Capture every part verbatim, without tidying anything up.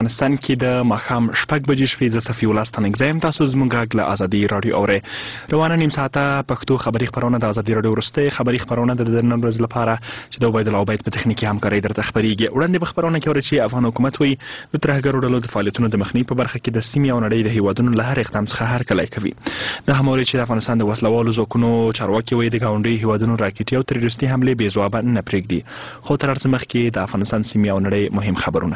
افغانستان کې د ماښام شپږ بجې شوې. زه صفي الله ستانکزی یم. تاسو زموږ غږ له ازادي راډیو اورئ. روانه نیم ساعته پښتو خبري خپرونه د ازادي راډیو وروستۍ خبري خپرونه د نن ورځ لپاره چې د عبید الله عبید په تخنیکي همکارۍ درته خپرېږي. وړاندې په خپرونه کې اورئ چې افغان حکومت وایي د ترهګرو ډلو د فعالیتونو د مخنیوي په برخه کې د سیمې او نړۍ د هیوادونو له هر اقدام څخه هرکلی کوي. دا هم اورئ چې د افغانستان د وسلوالو ځواکونو چارواکي وایي د ګاونډیو هیوادونو راکټي او تروریستي حملې بې ځوابه نه پرېږدي. خو تر هر څه مخکې د افغانستان سیمې او نړۍ مهم خبرونه.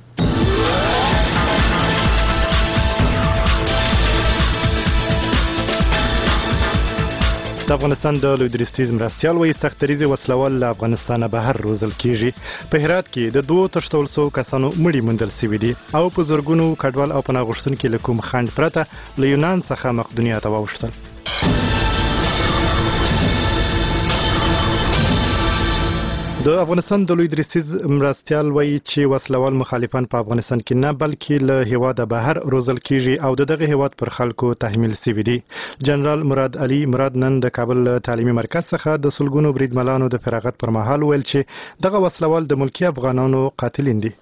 د افغانستان د لوی درستیز مرستیال وایي سختدریځ وسلوال له افغانستانه بهر روزل کیږي. په هرات کې د دوو تښتول شوو کسانو مړي موندل شوي دي او په زرګونو کډوال او پناه غوښتونکي له کوم خنډ پرته له یونان څخه مقدونیا ته واوښتل. د افغانستان د لوی درستیز مرستیال وایي چې وسلوال مخالفان په افغانستان کې نه بلکې له هیواده بهر روزل کیږي او د دغه هیواد پر خلکو تحمیل شوي دي. جنرال مراد علي مراد نن د کابل تعلیمي مرکز څخه د سلګونو بریدمنانو د فراغت پر مهال ویل چې دغه وسلوال د ملکي افغانانو قاتلین دي.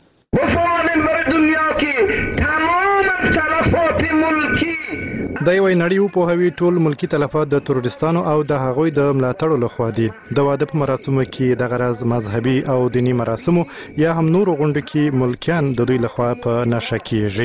دا یو نړۍ وپوهوي ټول ملکی تلفات د تروریستانو او د هغوی د ملاتړو لخوا دي. د واده په مراسمو کې د غرض مذهبي او دینی مراسمو یا هم نورو غونډو کې ملکیان د دوی لخوا په نشه کیږي.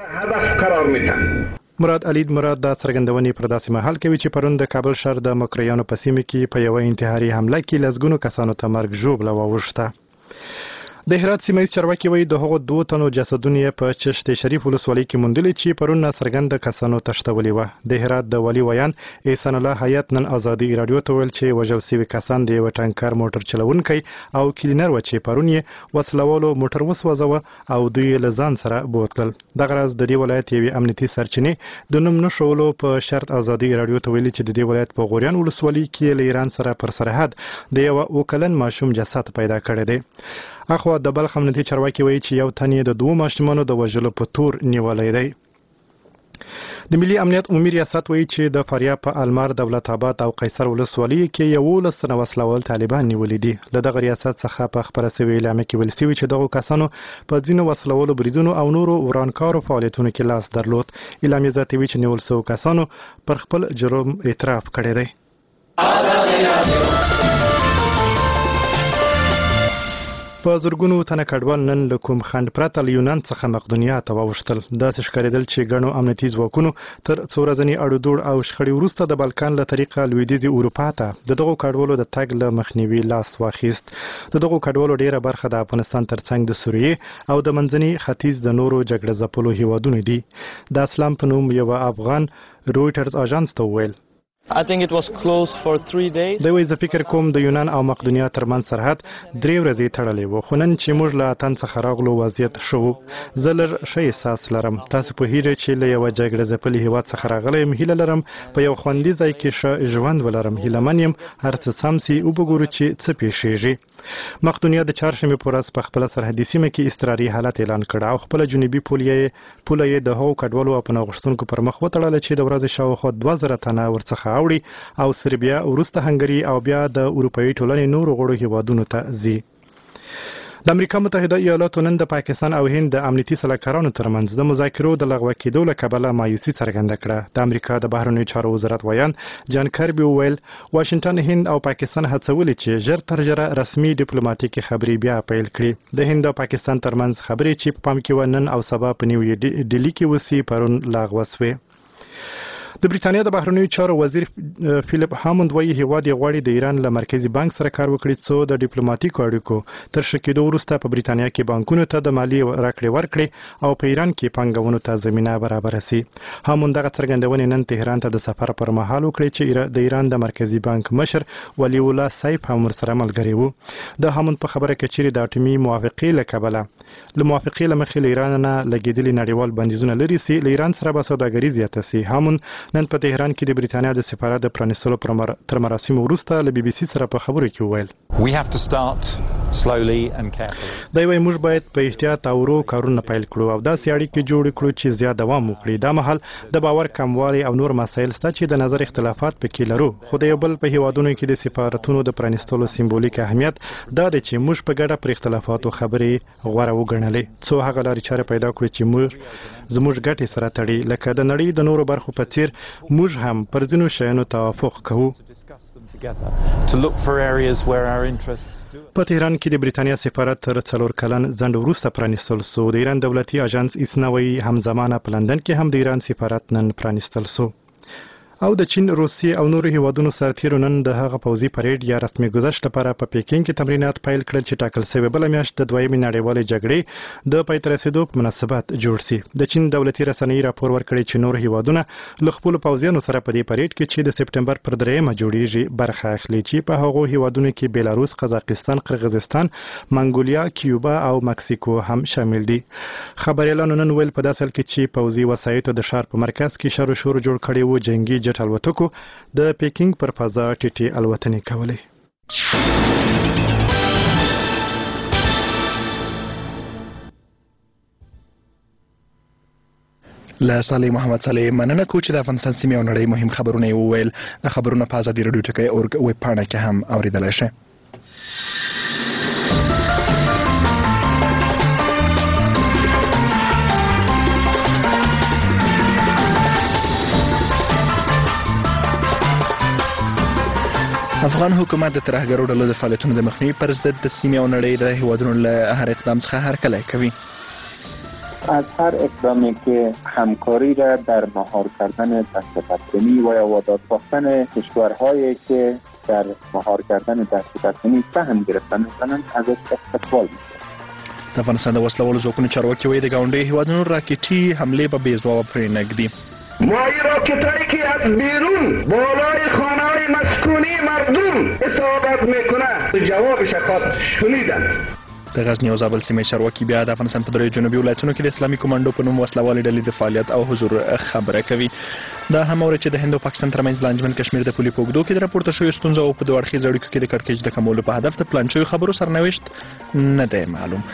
مراد علي مراد دا څرګندونې پر داسې مهال کوي چې پرون د کابل ښار د مکریانو په سیمه کې په یوه انتحاري حمله کې لسګونو کسانو ته مرګ ژوبله واوښته. د هرات سیمه ییز چارواکي وایي د هغو دوو تنو جسدونه یې په چشت شریف ولسوالۍ کې موندلي چې پرون ناڅرګنده کسانو تښتولي وه. د هرات د والي ویان احسان الله حیات نن ازادي راډیو ته ویل چې وژل شوي کسان د یوه ټانکر موټر چلونکی او کلینر و چې پرون یې وسلوالو موټر وسوځوه او دوی یې له ځان سره بوتلل. دغه راز د دې ولایت یوې امنیتي سرچینې د نوم نه ښولو په شرط ازادي راډیو ته ویلي چې د دې ولایت په غوریان ولسوالۍ کې له ایران سره پر سرحد د یوه اوه کلن ماشوم جسد پیدا کړی دی. اخوا د بلخ امنیتي چارواکي وایي چې یو تن یې د دوو ماشومانو د وژلو په تور نیولی دی. د ملي امنیت عمومي ریاست وایي چې د فاریاب په المار، دولت آباد او قیصر ولسوالۍ کې یولس تنه وسلوال طالبان نیولي دي. له دغه ریاست څخه په خپره شوې اعلامیه کې ویل شوي چې دغو کسانو په ځینو وسلوالو بریدونو او نورو ورانکارو فعالیتونو کې لاس درلود. اعلامیه زیاتوي چې نیول شوو کسانو پر خپل جرم اعتراف کړی دی. په زرګونو تنه کډوال نن له کوم خنډ پرته له یونان څخه مقدونیا ته واوښتل. داسې ښکارېدل چې ګڼو امنیتي ځواکونو تر څو ورځني اړودوړ او شخړې وروسته د بالکان له طریقه لویدیځې اروپا ته د دغو کډوالو د تګ له مخنیوي لاس واخیست. د دغو کډوالو ډیره برخه د افغانستان ترڅنګ د سوریې او د منځني ختیځ د نورو جګړه ځپلو هیوادونو دي. د اسلام په نوم یوه افغان رویټرز اژانس ته وویل I think it was closed for three days. دا وایي زه فکر کوم د یونان او مقدونیا ترمنځ سرحد درې ورځې تړلی و، خو نن چې موږ له اتن څخه راغلو وضعیت ښه و. زه لږ ښه احساس لرم. تاسو پوهیږئ چې له یوه جګړه ځپلي هیواد څخه راغلی یم. هیله لرم په یو خوندي ځای کې ښه ژوند ولرم. هیلهمن یم هر څه سم سي، وبګورو چې څه پیښیږي. مقدونیا د چهارشنبې په ورځ په خپله سرحدي سیمه کې اضطراري حالت اعلان کړ او خپله جنوبي پوله یې د هغو کډوالو او پناه غوښتونکو پر مخ وتړله چې د ورځې شاوخوا دوه زره تنه ورڅخه اوړي او سربیا وروسته هنګري او بیا د اروپایي ټولنې نورو غړو هیوادونو ته ځي. د امریکا متحده ایالاتو نن د پاکستان او هند د امنیتي سلاکارانو ترمنځ د مذاکرو د لغوه کېدو له کبله مایوسي څرګنده کړه. د امریکا د بهرنیو چارو وزارت ویان جان کربي وویل واشنګټن هند او پاکستان هڅولي چې ژر تر ژره رسمي ډیپلوماټیکي خبرې بیا پیل کړي. د هند او پاکستان ترمنځ خبرې چې په پام کې و نن او سبا په نیو ډیلي کې وسی پرون لغوه شوې. د بریتانیا د بهرنیو چارو وزیر فیلیپ هاموند وایي هیواد یې غواړي د ایران له مرکزي بانک سره کار وکړي څو د ډیپلوماټیکو اړیکو تر ښه کېدو وروسته په بریتانیا کې بانکونو ته د مالیې راکړې ورکړې او په ایران کې پانګونو ته زمینه برابره شي. هاموند دغه څرګندونې نن تهران ته د سفر پر مهال وکړې چې د ایران د مرکزي بانک مشر ولی الله سیف هم ورسره ملګری و. د هاموند په خبره کې چیرې د اټومي موافقې له کبله له موافقې له مخې له ایران نه لګېدلي نړیوال بندیزونه لرې سي، له ایران سره به سوداګري زیاته سي. هاموند نن په تهران کې د بریتانیا د سفارت د پرانیستلو تر مراسمو وروسته له بي بي سي سره په خبرو کې وویل We have to start slowly and carefully. دا وایي موږ باید په احتیاط او ورو کارونه پیل کړو او داسې اړیکې جوړې کړو چې زیات دوام وکړي. دا مهال د باور کموالی او نور مسایل شته چې د نظر اختلافات پکې لرو، خو د یو بل په هیوادونو کې د سفارتونو د پرانیستلو سمبولیک اهمیت دا دی چې موږ په ګډه پر اختلافاتو خبرې غوره وګڼلې څو هغه لارې چارې پیدا کړو چې موږ زموږ ګټې سره تړي، لکه د نړۍ د نورو برخو په څیر موږ هم پر ځینو شیانو توافق کوو. په تهران کې د بریتانیا سفارت تر څلور کلن ځنډ وروسته پرانیستل سو. د ایران دولتي اژانس ایسنا وایي همزمانه په لندن کې هم د ایران سفارت نن پرانیستل سو. او د چین، روسیې او نورو هیوادونو سرتیرو نن د هغه پوځي پریډ یا رسمي ګذشت لپاره په پیکینګ کې تمرینات پیل کړل چې ټاکل شوی بله میاشت د دویمې نړیوالې جګړې د پای ته رسېدو په مناسبت جوړ سي. د چین دولتي رسنۍ راپور ورکړی چې نور هیوادونه له خپلو پوځیانو سره په دې پریډ کې چې د سپټمبر پر دریمه جوړیږي برخه اخلي، چې په هغو هیوادونو کې بیلاروس، قزاقستان، قرغیزستان، منګولیا، کیوبا او مکسیکو هم شامل دي. خبريالانو نن ویل په داسې حال کې چې پوځي وسایطو د ښار په مرکز کې شر و شور جوړ کړی و، جنگي جټ الوتکو د پیکینګ پر فضا ټیټي الوتنې کولې. له صالح محمد صالح مننه کوم چې د افغانستان سیمې او نړۍ مهم خبرونه وویل. د خبرونه په ازادي رادیو ټکی اورګ ویب پاڼه کې هم اوریدلای شئ. افغان حکومت د ترهګرو ډلو د فعالیتونو د مخنیوي پر ضد د سیمې او نړۍ د هیوادونو له هر اقدام څخه هرکلی کوي. از هر اقدامی که همکاری را در مهار کردن دستبردنی و یا وادار ساختن کشورهایی که در مهار کردن دستبردنی سهم گرفتن می‌کنند ازش استقبال می‌کنند. د افغانستان د وسلوالو ځواکونو چارواکي وایي د ګاونډیو هیوادونو راکټي حملې به بې ځوابه پرې نږدي. مای راکتایی که از بیرون بالای خانه‌های مسکونی مردم اصابت میکنه جوابش خود شنیدن. د غزنی او زابل سیمې چارواکي بیا د افغانستان په دریو جنوبي ولایتونو کې د اسلامي کمانډو په نوم وسلوالې ډلې د فعالیت او حضور خبره کوي. دا هم اوري چې د هند او پاکستان ترمنځ د انجمن کشمیر د پولي په اوږدو کې د راپورته شویو ستونزو او په دوه اړخیزو اړیکو کې د کړکېچ د کمولو په هدف د پلان شویو خبرو سرنوشت نه دی معلوم.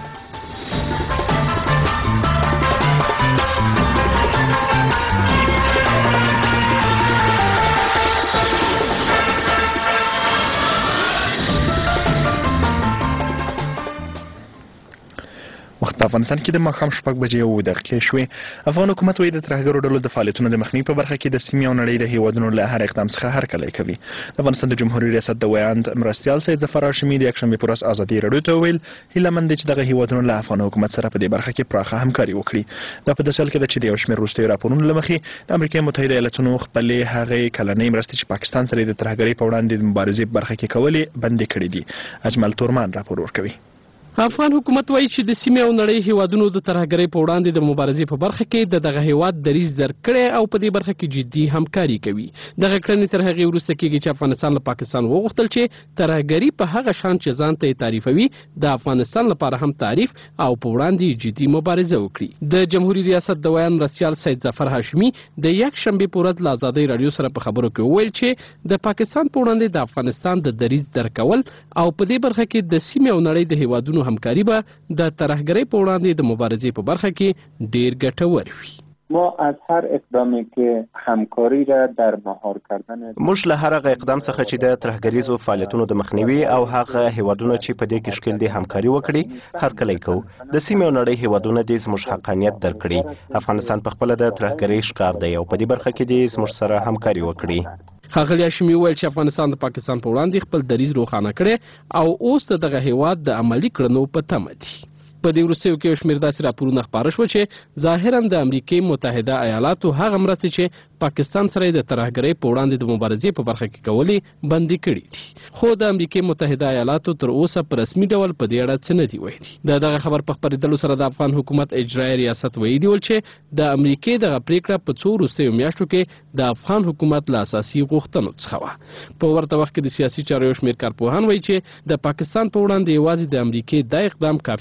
په افغانستان کې د ماښام شپږ بجې اووه دقیقې شوې. افغان حکومت وایي د ترهګرو ډلو د فعالیتونو د مخنیوي په برخه کې د سیمې او نړۍ د هیوادونو له هر اقدام څخه هرکلی کوي. د افغانستان د جمهوریت ریاست د ویاند مرستیال سید ظفر هاشمي د یکشنبې په ورځ ازادي راډیو ته وویل هیله مند دي چې دغه هیوادونو له افغان حکومت سره په دې برخه کې پراخه همکاري وکړي. دا په داسې حال کې ده چې د یو شمېر وروستیو راپورونو له مخې د امریکا متحده ایالاتونو خپلې هغې کلنۍ مرستې چې پاکستان سره د ترهګرۍ په وړاندې د مبارزې په برخه کې کولې بندې کړې دي. اجمل تورمان راپور ورکوي. افغان حکومت وایي چې د سیمې او نړۍ هیوادونو د ترهګرۍ په وړاندې د مبارزې په برخه کې د دغه هیواد دریځ درک کړی او په دې برخه کې جدي همکاري کوي. دغه کړنې تر هغې وروسته کېږي چې افغانستان له پاکستان وغوښتل چې ترهګري په هغه شان چې ځان ته یې تعریفوي د افغانستان لپاره هم تعریف او په وړاندې جدي مبارزه وکړي. د جمهوریت ریاست د ویاند مرستیال سید ظفر هاشمي د یکشنبې په ورځ له ازادۍ راډیو سره په خبرو کې وویل چې د پاکستان په وړاندې د افغانستان د دریځ درک کول او په دې برخه کې د سیمې او نړۍ د هیوادونو همکاري به د ترهګرۍ په وړاندې د مبارزې په برخه کې ډیر ګټور وي. ما از هر اقدامی که همکاری را در مهار کردن موږ له هر هغه اقدام څخه چې د ترهګریزو فعالیتونو د مخنیوي او هغه هیوادونو چې په دې کې شکل دي همکاري وکړي هرکلی کوو. د سیمې او نړۍ هیوادونه دې زموږ حقانیت درک کړي. افغانستان په خپله د ترهګرۍ ښکار دی او په دې برخه کې دې زموږ سره همکاري وکړي. ښاغلي هاشمي وویل چې افغانستان د پاکستان په وړاندې خپل دریځ روښانه کړی او اوس د دغه هیواد د عملي کړنو په تمه دي. په دې وروستیو کې یو شمېر داسې راپورونه خپاره شوه چې ظاهراً د امریکې متحده ایالاتو هغه مرستې چې پاکستان سره د ترهګرۍ په وړاندې د مبارزې په برخه کې کولې بندي کړي دي. خو د امریکې متحده ایالاتو تر اوسه په رسمي ډول په دې اړه څه نه دي ویلي. د دغه خبر په خپرېدلو سره د افغان حکومت اجرایي ریاست ویلي ول چې د امریکې دغه پریکړه په څو وروستیو میاشتو کې د افغان حکومت له اساسي غوښتنو څخه وه. په ورته وخت کې د سیاسي چارو یو شمېر کارپوهان وایي چې د پاکستان په وړاندې یوازې د امریکې دا اقدام کافي نه دی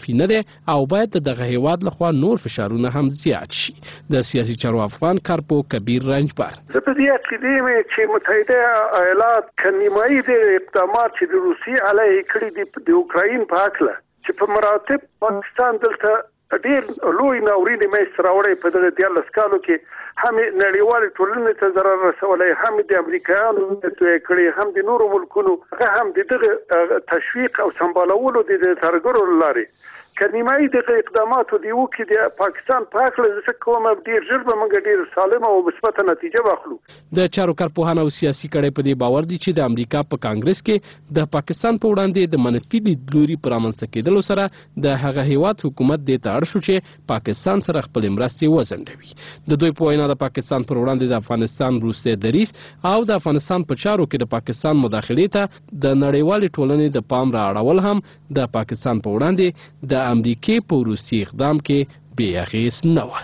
او باید دغه هیواد لخوا نور فشارونه هم زیات شي. د سیاسي چارو افغان کارپو کبیر رنجبر: زه په دې عقیده یم چې متحده ایالات کنیمایي د اقدامات چې د روسیې علیه کړي دي د اوکراین په هکله چې په مراتب پاکستان دلته ډېر لوی ناورین منځته راوړی په دغه دیارلس کالو کې هم نړیوالې ټولنې ته ضرر رسولی، هم د امریکایانو توی کړي، هم د نورو ملکونو، هم د دغه تشویق او سمبالولو د ترګرو له لارې کنیمایي دغه اقداماتو دی وکړي د پاکستان په هکله زه فکر کوم ډېر ژر به موږ ډېر سالمه او مثبته نتیجه واخلو. د چارو کارپوهان او سیاسي کړۍ په دې باور دي چې د امریکا په کانګرس کې د پاکستان په وړاندې د منفي لیدلوري پر رامنځته کېدلو سره د هغه هیواد حکومت دې ته اړ شو چې پاکستان سره خپل مرستې وځنډوي. د دوی په وینا د پاکستان پر وړاندې د افغانستان روسي دریځ او د افغانستان په چارو کې د پاکستان مداخلې ته د نړیوالې ټولنې د پام را اړول هم د پاکستان په وړاندې د امریکای په روسي اقدام کې بې اغېز نه و.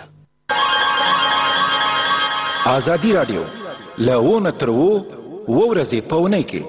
ازادي راډیو له تر و ورځې په اونۍ کې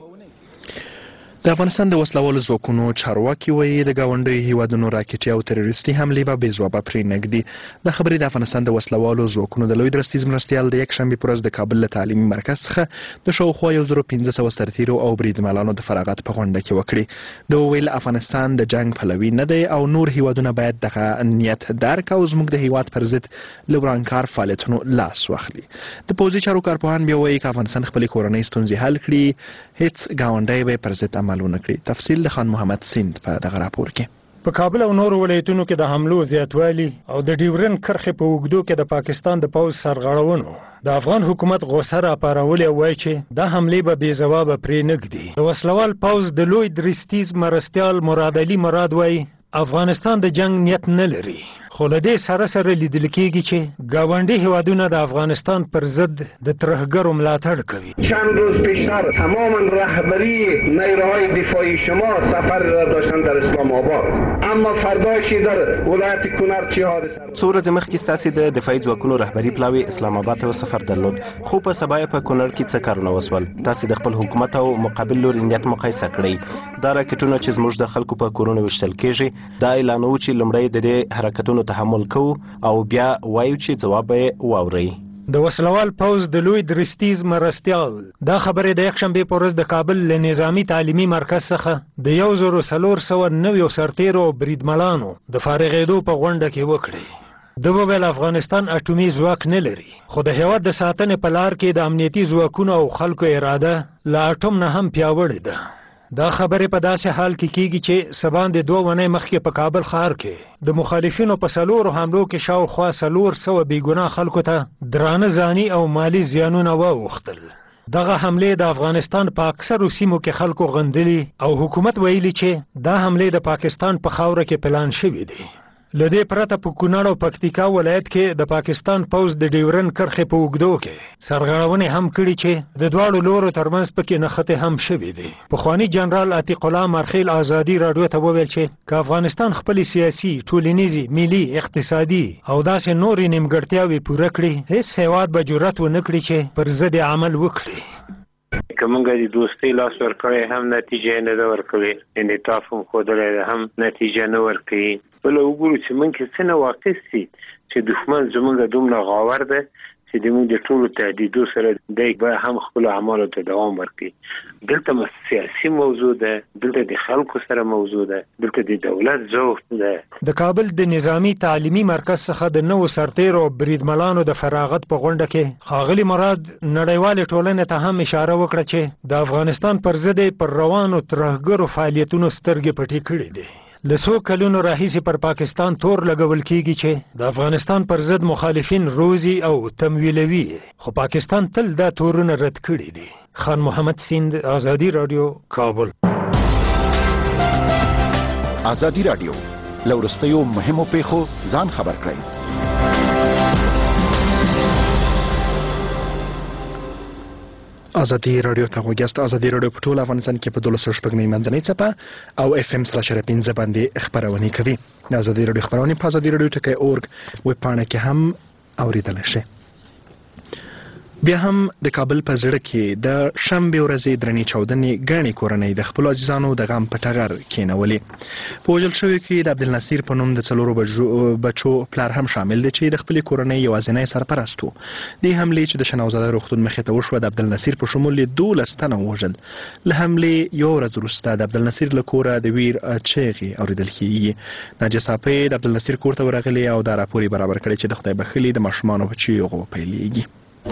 د افغانستان د وسلوالو ځواکونو چارواکي وایي د ګاونډیو هیوادونو راکټي او تروریستي حملې به بې ځوابه پرې نږدي. د خبرې د افغانستان د وسلوالو ځواکونو د لوی درستیز مرستیال د یکشنبې په ورځ د کابل له تعلیمي مرکز څخه د شاوخوا یو زرو پنځه سوه سرتیرو او بریدمنانو د فراغت په غونډه کې وکړي. د وویل افغانستان د جنگ پلوي نه دی او نور هیوادونه باید دغه نیت درک او زموږ د هیواد پر ضد له ورانکار فعالیتونو لاس واخلي. د پوځي چارو کارپوهان بیا وایي که افغانستان خپلې کورنۍ ستونزې حل کړي هیڅ ګاونډی به پر ضد تفصیل د خان محمد سیند په دغه راپور کې. په کابل او نورو ولایتونو کې د حملو زیاتوالی او د ډیورن کرښې په اوږدو کې د پاکستان د پوځ سرغړونو د افغان حکومت غوسه راپارولې او وایي چې دا حملې به بې ځوابه پرې نږدي. د وسلوال پوځ د لوی درستیز مرستیال مراد علي مراد وایي افغانستان د جنگ نیت نه لري، خو له دې سره سره لیدل کېږي چې ګاونډي هیوادونه د افغانستان پر ضد د ترهګرو ملاتړ کوي. چند روز پیشتر تماما رهبری نیروهای دفاعی شما سفر را داشتن در اسلام آباد، اما فرداشی در ولایت کنر چه حادثه؟ څو ورځې مخکې ستاسې د دفاعي ځواکونو رهبري پلاوي اسلام آباد ته سفر درلود، خو په سبا یې په کنړ کې څه کارونه وسول؟ تاسې د خپل حکومت او مقابل لوري نیت مقایسه کړئ. دا راکټونه چې زموږ د خلکو په کورونو ویشتل کېږي دا اعلانوو چې لومړی د دې حرکتونو تحمل کوو او بیا وایو چې ځواب یې واورئ. د وسلوال پوځ د لوی درستیز مرستیال دا خبرې د یکشنبې په ورځ د کابل له نظامي تعلیمي مرکز څخه د یو زرو څلور سوه نویو سرتیرو او بریدمنانو د فارغېدو په غونډه کې وکړې. د وویل افغانستان اټومي ځواک نه لري، خو د هیواد د ساتنې په لار کې د امنیتي ځواکونو او خلکو اراده له اټوم نه هم پیاوړې ده. دا خبرې په داسې حال کې کیږي چې سبا د دوه ونې مخکې په کابل ښار کې د مخالفینو په څلورو حملو کې شاوخوا څلور سوه بېګناه خلکو ته درانه ځاني او مالي زیانونه واوښتل. دغه حملې د افغانستان په اکثرو سیمو کې خلکو غندلي او حکومت ویلي چې دا حملې د پاکستان په خاوره کې پلان شوي دي. له دې پرته په کونړ او پکتیکا ولایت کې د پاکستان پوځ د ډیورن کرښې په اوږدو کې سرغړونې هم کړي چې د دواړو لورو ترمنځ پکې نښتې هم شوي دي. پخواني جنرال عتیق الله مرخیل ازادي راډیو ته وویل چې که افغانستان خپلې سیاسي، ټولنیزې، ملي، اقتصادي او داسې نورې نیمګړتیاوې پوره کړي هیڅ هیواد به جرأت ونه کړي چې پر ضد عمل وکړي. که موږ د دوستۍ لاس ورکړی هم نتیجه نه ده ورکړې، انعطاف هم ښودلی ده هم نتیجه نه ورکوي. بله وګورو چې موږ کې څه نواقص دي چې دښمن زموږ دومره غاور ده چې د موږ د ټولو تهدیدو سره دی به هم خپلو اعمالو ته دوام ورکوي. دلته سیاسي موضوع ده، دلته د خلکو سره موضوع ده، دلته د دولت ذوق ده. د کابل د نظامي تعلیمي مرکز څخه د نوو سرتیرو او بریدمنانو د فراغت په غونډه کې ښاغلي مراد نړیوالې ټولنې ته هم اشاره وکړه چې د افغانستان پر ضد پر روانو ترهګرو فعالیتونو سترګې پټې کړې دي. له څو کلونو راهیسې پر پاکستان تور لګول کیږي چې د افغانستان پر ضد مخالفین روزي او تمویلوي، خو پاکستان تل دا تورونه رد کړي دي. خان محمد سیند، ازادي راډیو، کابل. ازادي راډیو له وروستیو مهمو پیښو ځان خبر کړئ. ازادي راډیو ته غوږیاست. ازادي راډیو په ټول افغانستان کې په دولس سوه شپږ نوي منځنۍ څپه او اف ام سره شره پنځه باندې خپرونې کوي. د ازادي راډیو خپرونې په ازادي راډیو ټکی اورګ ویب پاڼه کې هم اوریدلی شئ. بیا هم د کابل په زړه کې د شنبې ورځې درنې چاودنې ګڼې کورنۍ د خپلو عزیزانو د غم په ټغر کېنولې. په وژل شویو کې د عبدالنصیر په نوم د څلورو بچو پلار هم شامل دی چې د خپلې کورنۍ یوازینی سرپرست و. دې حملې چې د شنوزاده روغتون مخې ته وشوه د عبدالنصیر په شمول یې دولس تنه ووژل. له حملې یوه ورځ وروسته د عبدالنصیر له کوره د ویر چیغې اورېدل کېږي. ناجیه صافۍ د عبدالنصیر کور ته ورغلې او دا راپور یې برابر کړی چې د خدای بخښلي د ماشومانو په چیغو پیلېږي.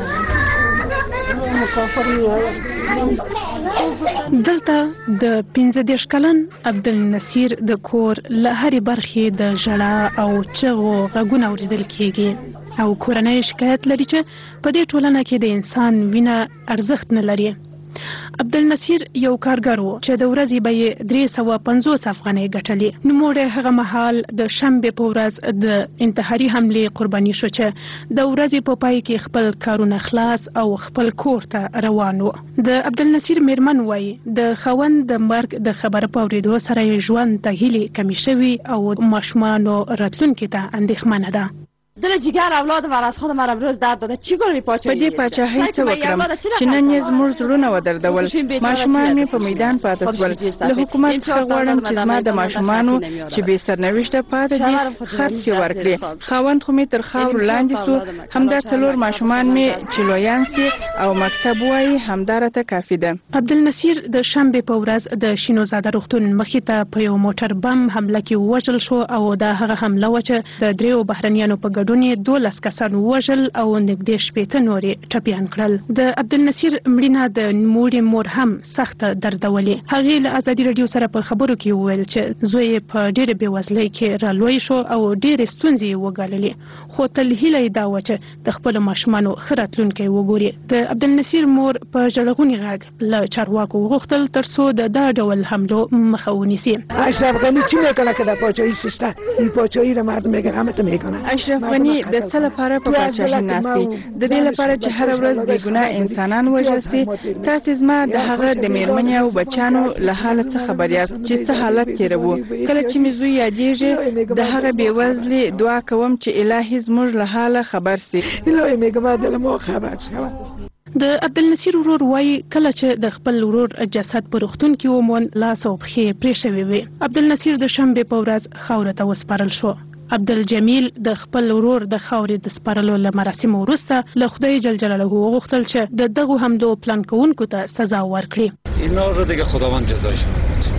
دلته د پنځه دېرش کلن عبدالنصیر د کور له هرې برخې د ژړا او چغو غږونه اورېدل کېږي او کورنۍ شکایت لري چې په دې ټولنه کې د انسان وینه ارزښت نه لري. عبدالنصیر یو کارګر و چې د ورځې به یې درې سوه پنځوس افغانۍ ګټلې. نوموړی هغه مهال د شنبې په ورځ د انتحاري حملې قرباني شو چې د ورځې په پای کې خپل کارونه خلاص او خپل کور ته روان و. د عبدالنصیر میرمن وایي د خاوند د مرګ د خبره په اورېدو سره یې ژوند ته هیلې کمې شوي او ماشومانو راتلونکي ته اندېښمنه ده. دل جگر اولاد و از خودم را امروز درد داده چی گونه پاچاهی په دې پاچاهۍ څه وکړم چې نن یې زموږ زړونه ودردول. ماشومان مې په میدان پاتې شول. له حکومت څخه غواړم چې زما د ماشومانو چې بې سرنوشته پاتې دي خرڅ یې ورکړي. خاوند خو مې تر خاورو لاندې سو. همدا څلور ماشومان مې چې لویان سي او مکتب وایي همدا راته کافي ده. عبدالنصیر د شنبې په ورځ د شینوزاده روغتون مخې ته په یو موټر بم حمله کې ووژل شو او دا هغه حمله وه چې د دریو بهرنیانو په ګډون یې دولس کسان ووژل او نږدې شپېته نور یې ټپیان کړل. د عبدالنصیر مړینه د نوموړې مور هم سخته دردولې. هغې له ازادي راډیو سره په خبرو کې وویل چې زوی یې په ډېرې بېوزلۍ کې رالوی شو او ډېرې ستونزې یې وګاللې، خو تل هیله یې دا وه چې د خپلو ماشومانو ښه راتلونکی وګوري. د عبدالنصیر مور په ژړغوني غږ له چارواکو وغوښتل تر څو د دا ډول حملو مخه ونیسي. اشرف غنی چی میکنه که در پاچاهی سیستم این پاچاهی را مردم میگن میکنه؟ اشرف غنی د څه لپاره په پاچاهۍ ناست دی؟ د دې لپاره چې هره ورځ بې ګناه انسانان وژل سي. تاسې زما د هغه د میرمنې او بچیانو له حاله څه خبر یاست چې څه حالت تېروو؟ کله چې مې زوی یادېږي د هغه بېوزلې دعا کوم چې الهي زموږ له حاله خبر سي. الهي میگم دل ما خبر شود. د عبدالنصیر ورور وایي کله چې د خپل ورور جسد په روغتون کې وموند لاس او پښې پرې شوې وې. عبدالنصیر د شنبې په ورځ خاورو ته وسپارل شو. عبدالجمیل د خپل ورور د خاورې د سپارلو له مراسمو وروسته له خدای جل جلاله وغوښتل چې د دغو حملو پلان کوونکو ته سزا ورکړي. اینا رو دیگه خداوند جزایشون بده.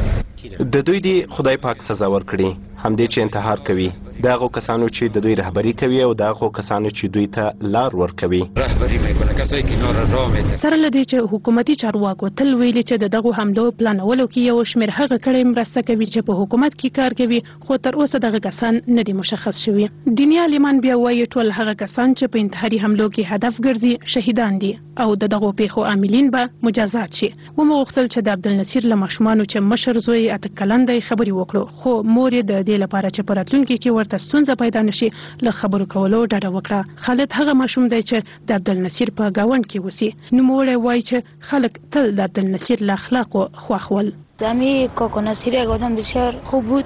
د دوی دی خدای پاک سزا ورکړي. همدې چې انتحار کوي د هغو کسانو چې د دوی رهبري کوي او د هغو کسانو چې دوی ته لار ورکوي. رهبری میکنه کسایی که اینا را راه میدن. سره له دې چې حکومتي چارواکو تل ویلي چې د دغو حملو پلانولو کې یو شمېر هغه کړۍ مرسته کوي چې په حکومت کې کار کوي، خو تر اوسه دغه کسان نه دي مشخص شوي. دیني عالمان بیا وایي ټول هغه کسان چې په انتحاري حملو کې هدف ګرځي شهیدان دي او د دغو پیښو عاملین به مجازات شي. ومو غوښتل چې د عبدالنصیر له ماشومانو چې مشر زوی اته کلن دی خبرې وکړو، خو مور یې د دې لپاره چې په راتلونکي کې ورته ستونزه پیدا نشي له خبرو کولو ډډه وکړه. خالد هغه ماشوم دی چې د عبدالنصیر په گاوند کې اوسي. نوموړی وایي چې خلک تل د عبدالنصیر له اخلاقو خوښ ول. زمین کاکا نصیر یک آدم بسیار خوب بود.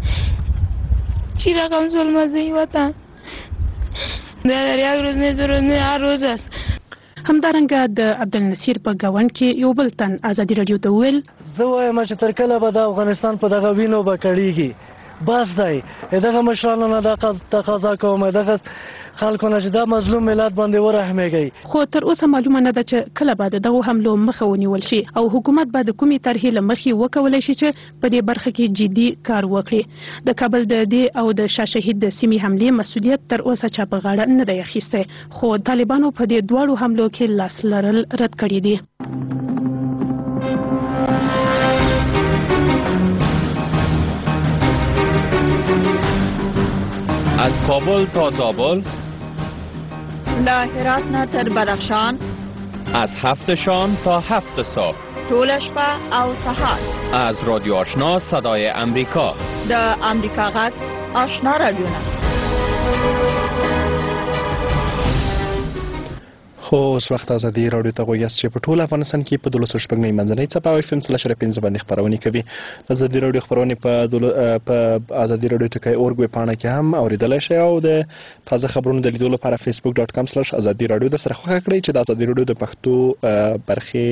چی رقم ظلمزهی وطن در یک روز نه دو روز نه هر روز است. همدارنګه د عبدالنصیر په گاوند کې یو بل تن ازادي راډیو ته وویل زه وایم چې تر کله به د افغانستان په دغه وینو به کړیږي. بس دی دغه مشرانو نه د تقاضا کوم دغه خلکو نه چې دا مظلوم ملت باندې ورحمېږي. خو تر اوسه معلومه نه ده چې کله به د دغو حملو مخه ونیول شي او حکومت به د کومې طرحې له مخې وکولی شي چې په دې برخه کې جدي کار وکړي. د کابل د دې او د شاه شهید د سیمې حملې مسؤلیت تر اوسه چا په غاړه نه دی اخیستی، خو طالبانو په دې دواړو حملو کې لاس لرل رد کړي دي. از کابل تا زابل، له هرات نه تر بدخشان، از هفت شام تا هفت صبح، ټول شپه او سهار، از رادیو آشنا صدای امریکا، د امریکا غږ آشنا رادیو نه. خو اوس وخت ازادي راډیو ته غوږ یاست چې په ټول افغانستان کې په دولس شپږ نه منځنۍ څپه او اف ام څلور پنځه باندې خبرونه کوي. ازادي راډیو خبرونه په دول... په ازادي راډیو ټکی اورګ ویب پاڼه کې هم اوریدلای شئ او د تازه خبرونو د لیدلو لپاره فیسبوک ډاټ کام سلاش ازادي راډیو د سره خوښه کړئ چې د ازادي راډیو د پښتو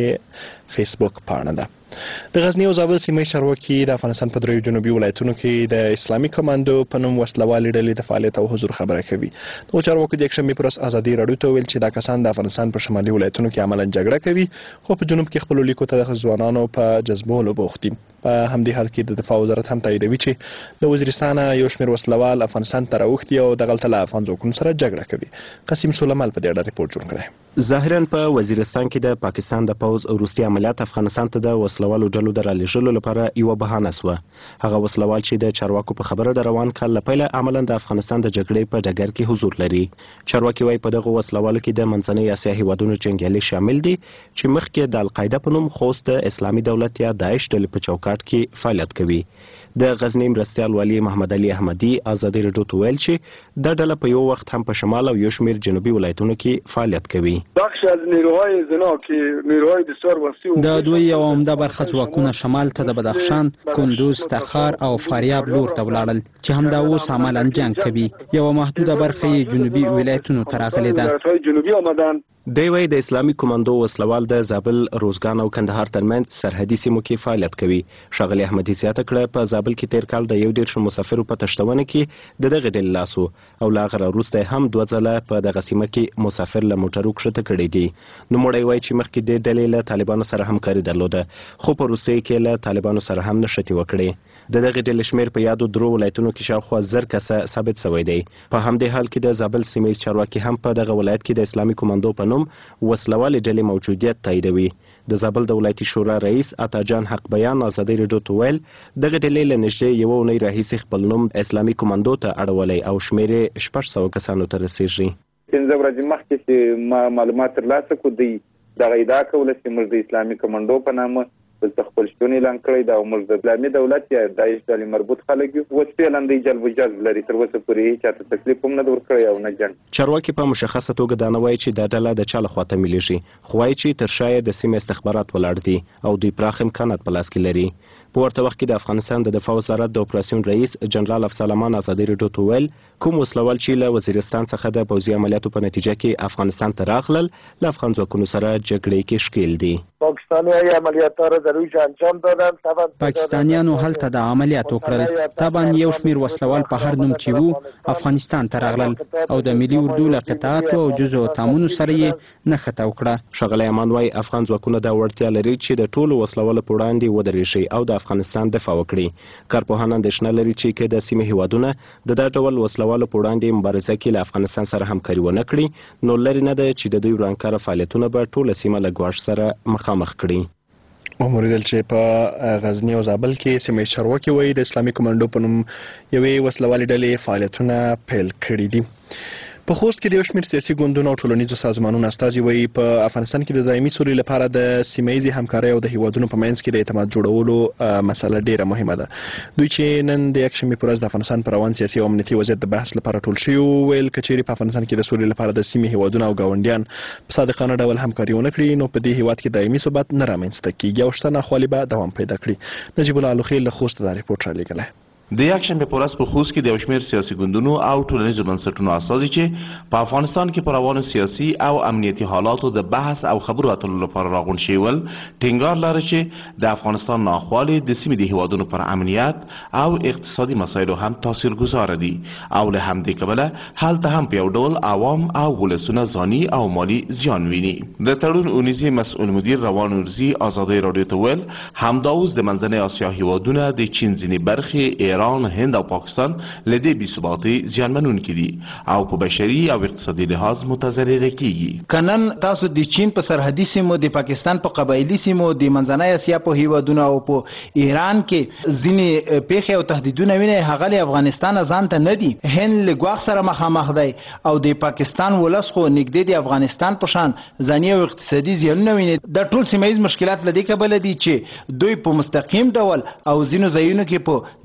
برخه فیسبوک پاڼه ده. د غزنی او زابل سیمې چارواکي د افغانستان په دریو جنوبي ولایتونو کې د اسلامي کمانډو په نوم وسلوالې ډلې د فعالیت او حضور خبره کوي. نو چارواکي د یکشنبې پر ورځ ازادي راډیو ته ویل چې دا کسان د افغانستان په شمالي ولایتونو کې عملاً جګړه کوي خو په جنوب کې خپل لیکو ته د ځوانانو په جذبولو بوخت دي. په همدې حال کې د دفاع وزارت هم تاییدوي چې له وزیرستان یو شمېر وسلوال افغانستان ته راوښتي او دغلته له افغان ځواکونو سره جګړه کوي. قاسم سلیمان په دې اړه ریپورت جوړ کړی. ظاهرا په وزیرستان کې د پاکستان د پوز روسي عملیات افغانستان ته د وسلوالو ډلو د رالېږلو لپاره یو بهانه سوه. هغه وسلوال چې د چارواکو په خبره د روان کال له پیله عملاً د افغانستان د جګړې په ډګر کې حضور لري. چارواکي وايي په دغه وسلوالو کې د منځنۍ اسیا هیوادونو جنګیالي شامل دي چې مخکې د القاعده په نوم خوست د اسلامي دولت یا داعش ډلې په چوکاټ کې فعالیت کوي. د غزنی مرستیال والی محمد علي احمدي ازادي راډیو ته ویل چې دا ډله په یو وخت هم په شمال او یو شمېر جنوبي ولایتونو کې فعالیت کوي. بخش از نیروهای زنا که نیروهای بسیار وسیع د دوی یو عمده برخه ځواکونه شمال ته د بدخشان، کندوز، تخار او فاریاب لور ته ولاړل چې همدا اوس عملاً جنګ کوي. یو محدوده برخه یې جنوبي ولایتونو ته راغلې ده. جنوبي آمدن دی وايي د اسلامي کمانډو وسلوال د زابل، روزګان او کندهار ترمنځ سرحدي سیمو کې فعالیت کوي. ښاغلي احمدي زیاته کړه په زابل کې تیر کال د یو دېرشو مسافرو په تښتونه کې د دغه ډلې لاس و او له هغه وروسته هم دوه ځله په دغه سیمه کې مسافر له موټرو کښته کړي دي. نوموړی وايي چې مخکې دې ډلې له طالبانو سره همکاري درلوده خو په وروستیو کې له طالبانو سره هم نښتې وکړې. د دغه ډلې شمېر په یادو درو ولایتونو کې شاوخوا زر کسه ثابت شوی دی. په همدې حال کې د زابل سیمې چارواکي هم په دغه ولایت کې د اسلامي کمانډو په نوم وسلوالې ډلې موجودیت تاییدوي. د زابل د ولایتي شورا رئیس عطاجان حق بیان ازادي راډیو ته ویل دغه ډلې له نږدې یوه اونۍ راهیسې خپل نوم اسلامي کمانډو ته اړولی او شمېر یې شپږ سوه کسانو ته رسیږي. پنځه ورځې مخکې چې ما معلومات ترلاسه کړو دوی دغه ادعا کوله چې موږ د اسلامي کمانډو په نامه دلته خپل شتون اعلان کړی دا او موږ د اسلامي دولت یا داعش ډلې مربوط خلک یو اوس فعلا دوی جلب و جذب لري. تر اوسه پورې هېچا ته تکلیف هم نه ده ورکړی او نه جنګ. چارواکي په مشخصه توګه دا نه وایي چې دا ډله د چا له خوا تمویلېږي خو وایي چې تر شا یې د سیمې استخبارات ولاړ دي او دوی پراخ امکانات په لاس کې لري. په ورته وخت کې د افغانستان د دفاع وزارت د اپراسیون رئیس جنرال افسلامان ازادي راډیو ته ویل کوم وسلوال چې له وزیرستان څخه د پوځي عملیاتو په نتیجه کې افغانستان ته راغلل له افغان ځواکونو سره جګړې کې ښکیل دي. پاکستاني عملیات را در اوج انجام دادن. پاکستانیانو هلته د عملیات وکړل. طبعا یو شمېر وسلوال په هر نوم چې وو افغانستان ته راغلل او د ملي اردو له قطعاتو او جزو تامونو سره یې نښته وکړه. ښاغلی امان وايي افغان ځواکونه دا وړتیا لري چې د ټولو وسلوالو په وړاندې ودرېږي او د افغانستان دفاع وکړي. کارپوهان اندېښنه لري چې که د سیمې هیوادونه د دا ډول وسلوالو په وړاندې مبارزه کې له افغانستان سره همکاري ونه کړي نو لرې نه ده چې د دوی ورانکاره فعالیتونه به ټوله سیمه له ګواښ سره مخامخ کړي. وموریدل چې په غزنی او زابل کې سیمې چارواکي وایي د اسلامي کمانډو په نوم یوې وسلوالې ډلې فعالیتونه پیل کړي دي. په خوست کې د یو شمېر سیاسي ګوندونو او ټولنیزو سازمانونو استازي وایي په افغانستان کې د دایمي سولې لپاره د سیمهییزې همکارۍ او د هیوادونو په منځ کې د اعتماد جوړولو مسله ډیره مهمه ده. دوی چې نن د یکشنبې په ورځ د افغانستان په روان سیاسي او امنیتي وضعیت د بحث لپاره ټول شوي ویل که چیرې په افغانستان کې د سولې لپاره د سیمې هیوادونه او ګاونډیان په صادقانه ډول همکاري ونه کړي نو په دې هیواد کې دایمي ثبات نه رامنځته کېږي او شته ناخوالې به دوام پیدا کړي. نجیب الله الوخیل له خوسته دا ریپورټ رالیږلی. د یکشنبې په ورځ په خوست کې د یو شمېر سیاسي ګوندونو او ټولنیزو بنسټونو استازي چې په افغانستان کې په روانو سیاسي او امنیتي حالاتو د بحث او خبرو اترو لپاره راغونډ شوي ول ټینګار لري چې د افغانستان ناخوالې د سیمې د هیوادونو پر امنیت او اقتصادي مسایلو هم تاثیرګذاره دي او له همدې کبله هلته هم په یو ډول عوام او ولسونه ځاني او مالي زیان ویني. د تړون اونیزي مسؤل مدیر روان نورزي ازادي راډیو ته ویل همدا اوس د منځنۍ اسیا هیوادونه د چین ځینې برخې ایران، هند او پاکستان له دې بېثباتۍ زیانمنونکي دي او په بشري او اقتصادي لحاظ متضرره کیږي. کنن تاسو د چین په سرحدي سیمو، د پاکستان په قبایلي سیمو، د منځنۍ اسیا په هیوادونو او په ایران کې ځینې پیښې او تهدیدونه وینئ هغه له افغانستان ځان ته نه دي. هند له ګواښ سره مخامخ دی او د پاکستان ولس خو نږدې د افغانستان په شان ځاني او اقتصادي زیانونه ویني. د ټول سیمه ییز مشکلات له دې کبله دي چې دوی په مستقیم ډول او ځینو ځایونو کې په نیابتي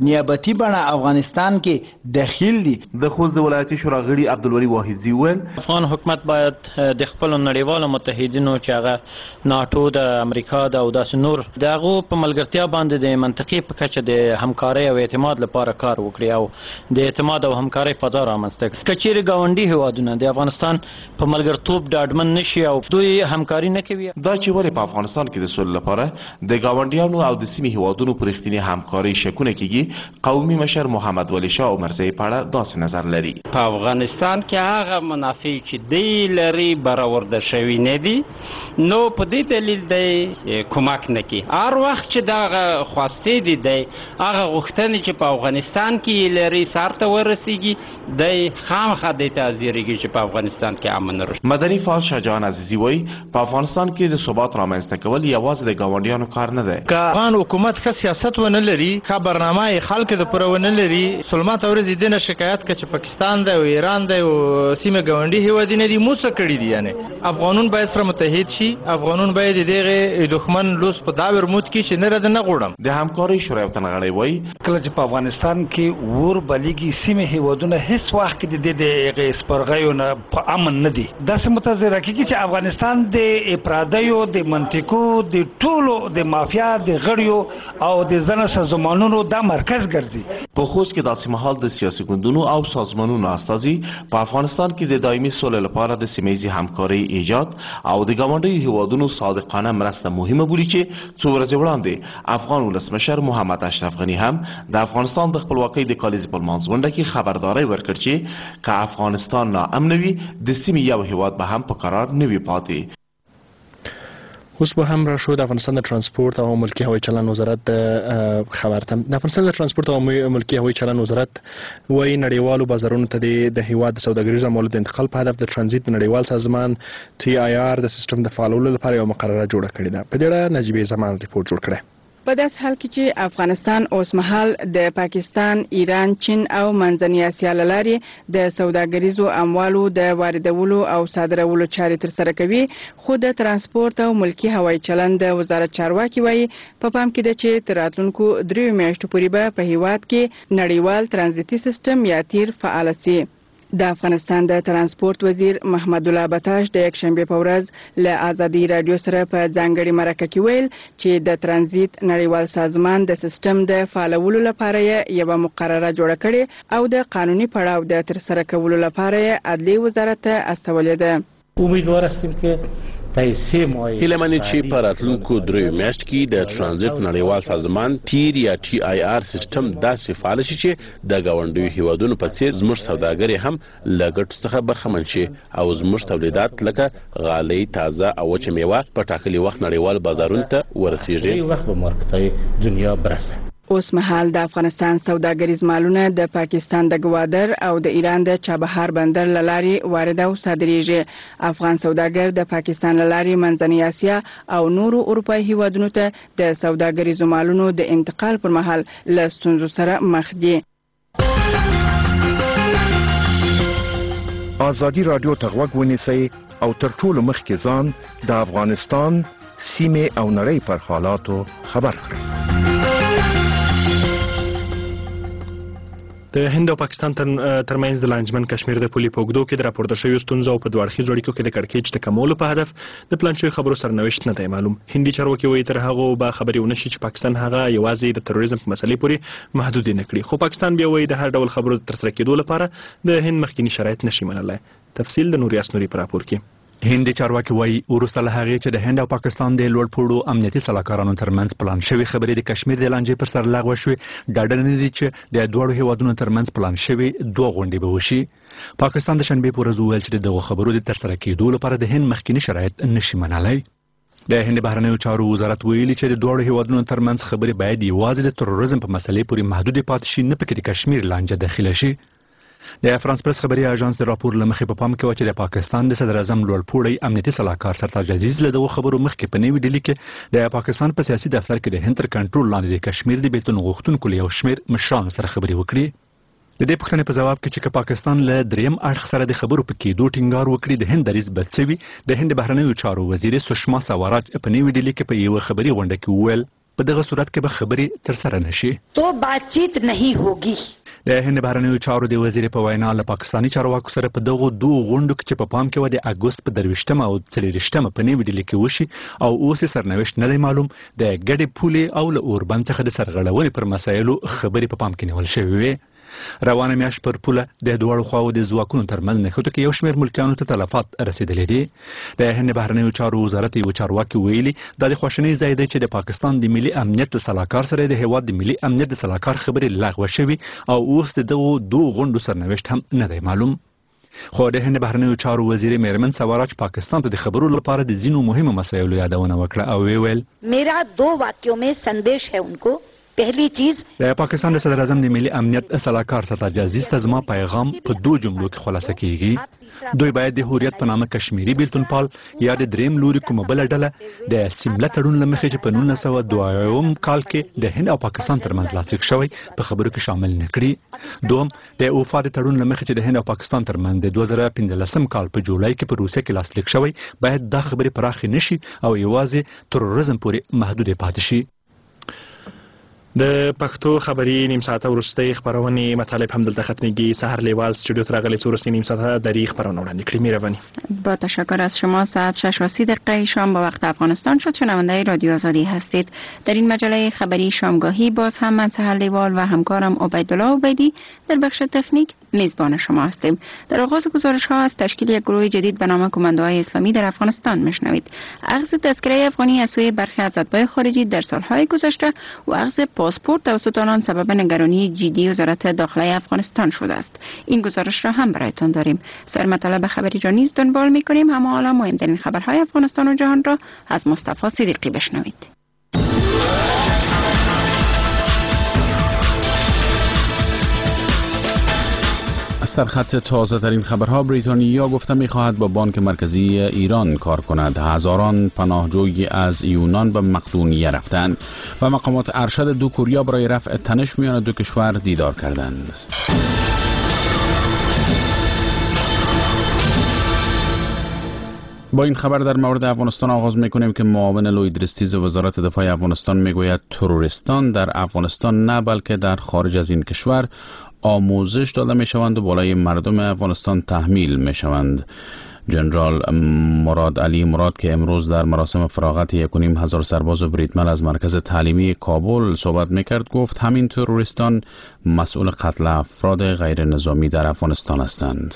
ارتباطي بڼه افغانستان کې داخل دي. د خوست د ولایتي شورا غړي عبدالولي واحدزي وویل افغان حکومت باید د خپل نړیوالو متحدینو چې هغه ناتو د امریکا د او داسې نور د هغو په ملګرتیا باندې د منطقې په کچه د همکارۍ او اعتماد لپاره کار وکړي او د اعتماد او همکارۍ فضا رامنځته کړي. که چیرې ګاونډي هیوادونه د افغانستان په ملګرتوب ډاډمن نشي او دوی همکاري نه کوي، دا چې ولې په افغانستان کې د سولې لپاره د ګاونډیانو او د سیمې هیوادونو پر رښتینې همکارۍ شکونه کیږي. قومي مشر محمد ولی شاه عمرزی په اړه داسې نظر لري. په افغانستان کې هغه منافع چې دی لري برآورده شوي نه دي، نو په دې دلیل دی کمک نه کوي. هر وخت چې دغه خواستې دي دی هغه غوښتنې چې په افغانستان کې لري سر ته ورسیږي، دی خامخا دې ته حاضرېږي چې په افغانستان کې امن راشي. مدني فعال شاهجهان عزیزي وایي په افغانستان کې د ثبات رامنځته کول یوازې د ګاونډیانو کار نه دی. که افغان حکومت ښه سیاست ونه لري، ښه برنامه یې خلکو دپاره ونه لري، سلمات ورځې دې نه شکایت که چې پاکستان دی او ایران دی او سیمه ګاونډي هیوادونه دي مو څه کړي دي. یعنې افغانون باید سره متحد شي، افغانون باید د دغې دښمن لوس په دا ورموت کړي چې نه راده نه غواړم. د همکارۍ شورا یو تن غړی وایي کله چې په افغانستان کې ور بلیږي سیمې هیوادونه هیڅ وخت کې د دې هغې سپرغیو نه په امن نه دي. داسې متظاهره کېږي چې افغانستان د پردیو د منطقو د ټولو د مافیا د غړیو او د ځنه سازمانونو دا مرکز ګرځي. په خوست کې داسې مهال د سیاسي ګوندونو او سازمانونو استازي په افغانستان کې د دایمي سولې لپاره د سیمه ییزې همکارۍ ایجاد او د ګاونډیو هیوادونو صادقانه مرسته مهمه بولي چې څو ورځې وړاندې افغان ولسمشر محمد اشرف غني هم د افغانستان د خپلواکۍ د کالیزې په لمانځ غونډه کې خبرداری ورکړ چې که افغانستان ناامن وي د سیمې یو هیواد به هم په قرار نه وي پاتې. اوس به هم راشو د افغانستان د ترانسپورت او ملکي هوایي چلند وزارت خبر ته. د افغانستان د ترانسپورت او ملکي هوایي چلند وزارت وايي نړیوالو بازارونو ته د هیواد د سوداګریزو اموالو د انتقال په هدف د ترانزیت نړیوال سازمان ټي آی آر د سیستم د فعالولو لپاره یو مقرره جوړه کړې ده. په دې اړه نجیبې زمان ریپورت جوړ کړی. په داس حال کې چې افغانستان اوس مهال د پاکستان، ایران، چین او منځنۍ اسیا له لارې د سوداګریزو اموالو د واردولو او صادرولو چارې ترسره کوي، خو د ترانسپورت او ملکي هوایي چلند د وزارت چارواکي وایي په پام کې ده چې تر راتلونکو دریو میاشتو پورې به په هیواد کې نړیوال ترانزیتي سیستم یا تیر فعال شي. د افغانستان د ترانسپورت وزیر محمد الله بتاش د یکشنبه په ورځ له آزادي رادیو سره په ځانګړي مرکه کې ویل چې د ترانزیت نړیوال سازمان د سیستم د فعالولو لپاره یو مقرره جوړه کړې او د قانوني پړاو د ترسره کولو لپاره عدلي وزارت ته استولې ده. امیدوار هستیم که هیله مني چې په راتلونکو دریو میاشت کې د ترانزیت نړیوال سازمان تیر یا ټي آی آر سیستم داسې فعال شي چې د ګاونډیو هیوادونو په څیر زموږ سوداګري هم له ګټو څخه برخمن شي او زموږ تولیدات لکه غالۍ، تازه او وچه میوه په ټاکلي وخت نړیوال بازارونو ته ورسیږي. وخت به مارکټای دنیا برسه. اوس مهال د افغانستان سوداګریز مالونه د پاکستان د ګوادر او د ایران د چابهار بندر له لارې وارد او صادریږي. افغان سوداګر د پاکستان له لارې منځنۍ اسیا او نورو اروپایي هیوادونو ته د سوداګریزو مالونو د انتقال پر مهال له ستونزو سره مخ دي. آزادي رادیو ته غوږ ونیسئ او تر ټولو مخکې ځان د افغانستان سیمې او نړۍ پر حالاتو خبر کړئ. د هند او پاکستان ترمنځ د لانجمن کشمیر د پولې په اوږدو کې د راپورته شویو ستونزو او په دوه اړخیزو اړیکو کې د کړکېچ د کمولو په هدف د پلان شوي خبرو سرنوشت نه دی معلوم. هندي چارواکي وایي تر هغه به خبرې ونه شي چې پاکستان هغه یوازې د تروریزم په مسلې پورې محدود نه کړي، خو پاکستان بیا وایي د هر ډول خبرو د ترسره کېدو لپاره د هند مخکینی شرایط نشي منلای. تفصیل د نوریاس نوري په راپور کې. هندي چارواکي وایي وروسته له هغې چې د هند او پاکستان د لوړ پوړو امنیتي سلاکارانو ترمنځ پلان شوي خبرې د کشمیر د لانجې پر سر لغوه شوې، ډاډه نه دي چې د دواړو هیوادونو ترمنځ پلان شوي دوه غونډې به وشي. پاکستان د شنبې په ورځ وویل چې دغه خبرو د ترسره کېدو لپاره د هند مخکینی شرایط نشي منلای. د هند بهرنیو چارو وزارت ویلي چې د دواړو هیوادونو ترمنځ خبرې باید یوازې د تروریزم په مسلې پورې محدود پاتې شي، نه پکې د کشمیر لانجه داخله شي. د فرانس پرس خبري اژانس د راپور لمخې په پام کې و چې د پاکستان د صدر اعظم لوړ پوړی امنیتي سلاکار سرتاج عزیز له دغه خبرو مخکې په نوې ډیلي کې د پاکستان په سیاسي دفتر کې د هند تر کنټرول لاندې د کشمیر د بیتون غوښتونکو یو شمېر مشرانو سره خبرې وکړي. د دې پوښتنې په جواب کې چې پاکستان له دریم اړخ سره د خبرو په کېدو ټینګار وکړي، د هند دریځ بد شوي. د هند بهرنیو چارو وزیر سشما سوراج په نوې ډیلي کې په یو خبري غونډه کې وویل په دغه صورت کې به خبرې تر سره نشي. تو باتچیت نہیں ہوگی. د هند بهرنیو چارو د وزیر په وینا له پاکستاني چارواکو سره په دغه دوه غونډو کې چې په پام کې و د اګوست په درویشتمه او څلویښتمه په نیو ډیلي کې وشي او اوس سرنوشت نه دی معلوم. د ګډې پولې او له اوربند څخه د سرغړونې پر مسایلو خبرې په پام کې نیول شوې وې. روانه میاشت پر پوله د دواړو خواو د ځواکونو ترمنځ نښتو کې یو شمېر ملکیانو ته تلفات رسیدلې دي. د هند بهرنیو چارو وزارت یو چارواکي ویلي دا د خواشینۍ ځای دی چې د پاکستان د ملي امنیت سلاکار سره د هیواد د ملي امنیت د سلاکار خبرې لغوه شوي او اوس د دغو دوه غونډو سرنوشت هم نه دی معلوم. خو د هند بهرنیو چارو وزیر میرمن سواراج پاکستان ته د خبرو لپاره د ځینو مهمو مسایلو یادونه وکړه او ویل میرا دو واقعوں میں سندیش ہے ان کو. پہلی چیز د پاکستان د صدر اعظم د ملي امنیت سلاکار سرتاج عزیز ته زما پیغام په دوه جملو کې خلاصه کیږي. دوی باید د هوریت په نامه کشمیری بیلتون پال یا د دریم لوري کومه بل ډله د سیمله تړون لمخې چې په نولس سوه دوه کال کې د هند او پاکستان ترمنځ لاسلیک شوی په خبرو کې شامل نه کړي. دوم د اوفا د تړون لمخې چې د هند او پاکستان ترمنځ د دوه زره پنځلسم کال په جولای کې په روسیه کې لاسلیک شوی باید دا خبرې پراخې نشي او یوازې تروریزم پورې محدود پاتې شي. د پښتو خبري نیم ساعته وروستۍ خبرونه مطالب هم دلته ختميږي. سحر لیوال استودیو ته راغلی څو نیم ساعته دری خبرونه وړاندې کړې. مهرباني. با تشکر از شما. ساعت شش و سی دقیقه شام به وقت افغانستان شد. شنونده رادیو آزادی هستید. در این مجله خبری شامگاهی باز هم من سحر لیوال و همکارم عبیدالله عبیدی در بخش تکنیک میزبان شما هستیم. در آغاز گزارش ها از تشکیل یک گروه جدید به نام کماندوهای اسلامی در افغانستان میشنوید. اخذ تذکره افغانی از سوی برخی از اتباع خارجی در سالهای گذشته و اخذ پاسپورت توسط آنان سبب نگرانی جدی وزارت داخله افغانستان شده است. این گزارش را هم برایتان داریم. سر مطالب خبری را نیز دنبال می‌کنیم. اما حالا مهمترین خبرهای افغانستان و جهان را از مصطفی صدیقی بشنوید. سرخط تازه ترین خبرها. بریتانیا گفته می‌خواهد با بانک مرکزی ایران کار کند. هزاران پناهجوی از یونان به مقدونیه رفتند و مقامات ارشد دو کوریا برای رفع تنش میان دو کشور دیدار کردند. با این خبر در مورد افغانستان آغاز میکنیم که معاون لوید رستیز وزارت دفاع افغانستان میگوید تروریستان در افغانستان نه بلکه در خارج از این کشور آموزش داده میشوند و بالای مردم افغانستان تحمیل میشوند. جنرال مراد علی مراد که امروز در مراسم فراغت یک و نیم هزار سرباز و بریتمل از مرکز تعلیمی کابل صحبت میکرد گفت همین تروریستان مسئول قتل افراد غیر نظامی در افغانستان هستند.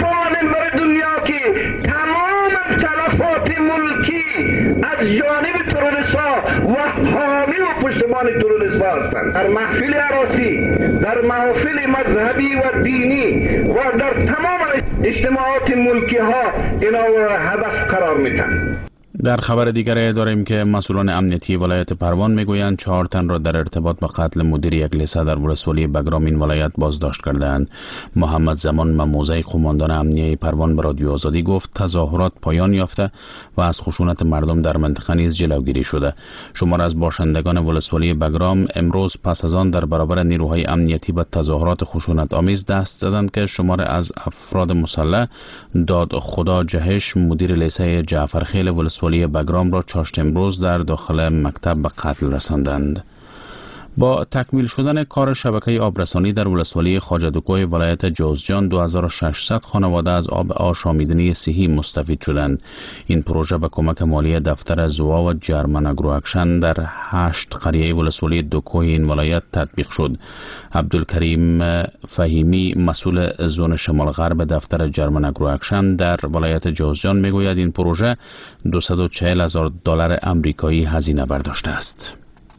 از جانب تروریست‌ها و حامی و پشتیبان تروریست‌ها هستند. در محفل عراسی، در محافل مذهبی و دینی و در تمام اجتماعات ملکی ها اینا هدف قرار میدن. در خبر دیگر داریم که مسئولان امنیتی ولایت پروان میگویند چهار تن را در ارتباط با قتل مدیر یک لیسه در ولسوالی بگرام این ولایت بازداشت کردند. محمد زمان مموزه قماندان امنیه پروان به رادیو آزادی گفت تظاهرات پایان یافته و از خشونت مردم در منطقه نیز جلوگیری شده. شمار از باشندگان ولسوالی بگرام امروز پس از آن در برابر نیروهای امنیتی به تظاهرات خشونت آمیز دست زدند که شمار از افراد مسلح داد خدا جهش مدیر لیسه جعفرخیل ولسوالی بگرام را چاشت امروز در داخل مکتب به قتل رساندند. با تکمیل شدن کار شبکه آبرسانی در ولسوالی خواجه دکوه ولایت جوزجان دو هزار و ششصد خانواده از آب آشامیدنی صحی مستفید شدند. این پروژه به کمک مالی دفتر زوا و جرمن اگرو اکشن در هشت قریه ولسوالی دکوه این ولایت تطبیق شد. عبدالکریم فهیمی مسئول زون شمال غرب دفتر جرمن اگرو اکشن در ولایت جوزجان میگوید این پروژه دویست و چهل هزار دلار آمریکایی هزینه برداشته است.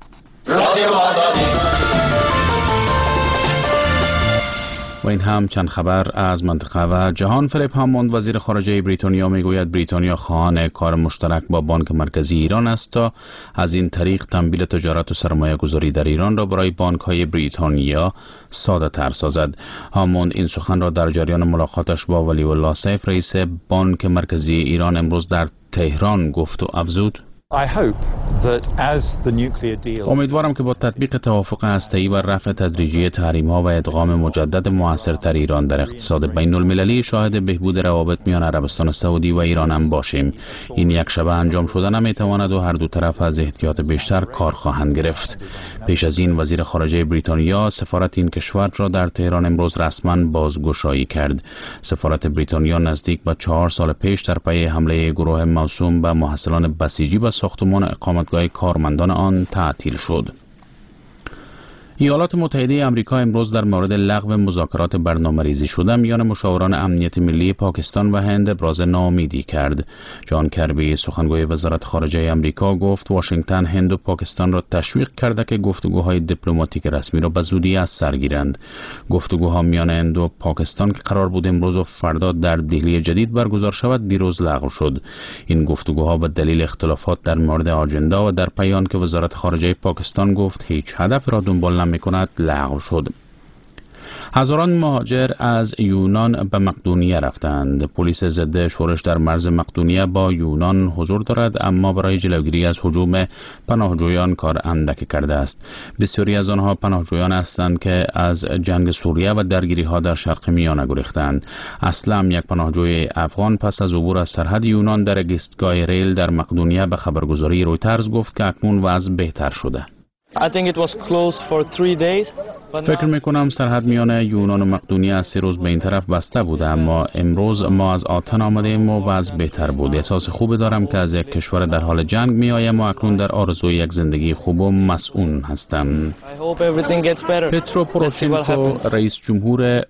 و این هم چند خبر از منطقه و جهان. فلیپ هاموند وزیر خارجه بریتانیا میگوید بریتانیا خواهان کار مشترک با بانک مرکزی ایران است تا از این طریق تمویل تجارت و سرمایه گذاری در ایران را برای بانک های بریتانیا ساده تر سازد. هاموند این سخن را در جریان ملاقاتش با ولی الله سیف رئیس بانک مرکزی ایران امروز در تهران گفت و افزود امیدوارم که با تطبیق توافق هسته‌ای و رفع تدریجی تحریم‌ها و ادغام مجدد موثرتر ایران در اقتصاد بین‌المللی شاهد بهبود روابط میان عربستان سعودی و ایران هم باشیم. این یک شبه انجام شده نمیتواند و هر دو طرف از احتیاط بیشتر کار خواهند گرفت. پیش از این وزیر خارجه بریتانیا سفارت این کشور را در تهران امروز رسما بازگشایی کرد. سفارت بریتانیا نزدیک به چهار سال پیش در پی حمله گروه موسوم به محصلان بسیجی به ساختمان اقامتگاه کارمندان آن تعطیل شد. ایالات متحده آمریکا امروز در مورد لغو مذاکرات برنامه‌ریزی شده میان مشاوران امنیت ملی پاکستان و هند ابراز ناامیدی کرد. جان کربی سخنگوی وزارت خارجه آمریکا گفت واشنگتن هند و پاکستان را تشویق کرده که گفتگوهای دیپلماتیک رسمی را به زودی از سر گیرند. گفتگوها میان هند و پاکستان که قرار بود امروز و فردا در دهلی جدید برگزار شود دیروز لغو شد. این گفتگوها به دلیل اختلافات در مورد آجندا و در پی آن که وزارت خارجه پاکستان گفت هیچ هدف را دنبال میکند لغو شد. هزاران مهاجر از یونان به مقدونیه رفتند. پلیس ضد شورش در مرز مقدونیه با یونان حضور دارد اما برای جلوگیری از هجوم پناهجویان کار اندکی کرده است. بسیاری از آنها پناهجویان هستند که از جنگ سوریه و درگیری ها در شرق میانه گریختند. اسلم یک پناهجوی افغان پس از عبور از سرحد یونان در ایستگاه ریل در مقدونیه به خبرگزاری رویترز گفت که اکنون وضع بهتر شده. فکر میکنم سرحد میان یونان و مقدونیه از سه روز به این طرف بسته بوده اما امروز ما از آتن آمدیم و وضع بهتر بود. احساس خوبی دارم که از یک کشور در حال جنگ میآیم و اکنون در آرزوی یک زندگی خوب و مسئول هستم. پترو پوروشنکو رئیس جمهور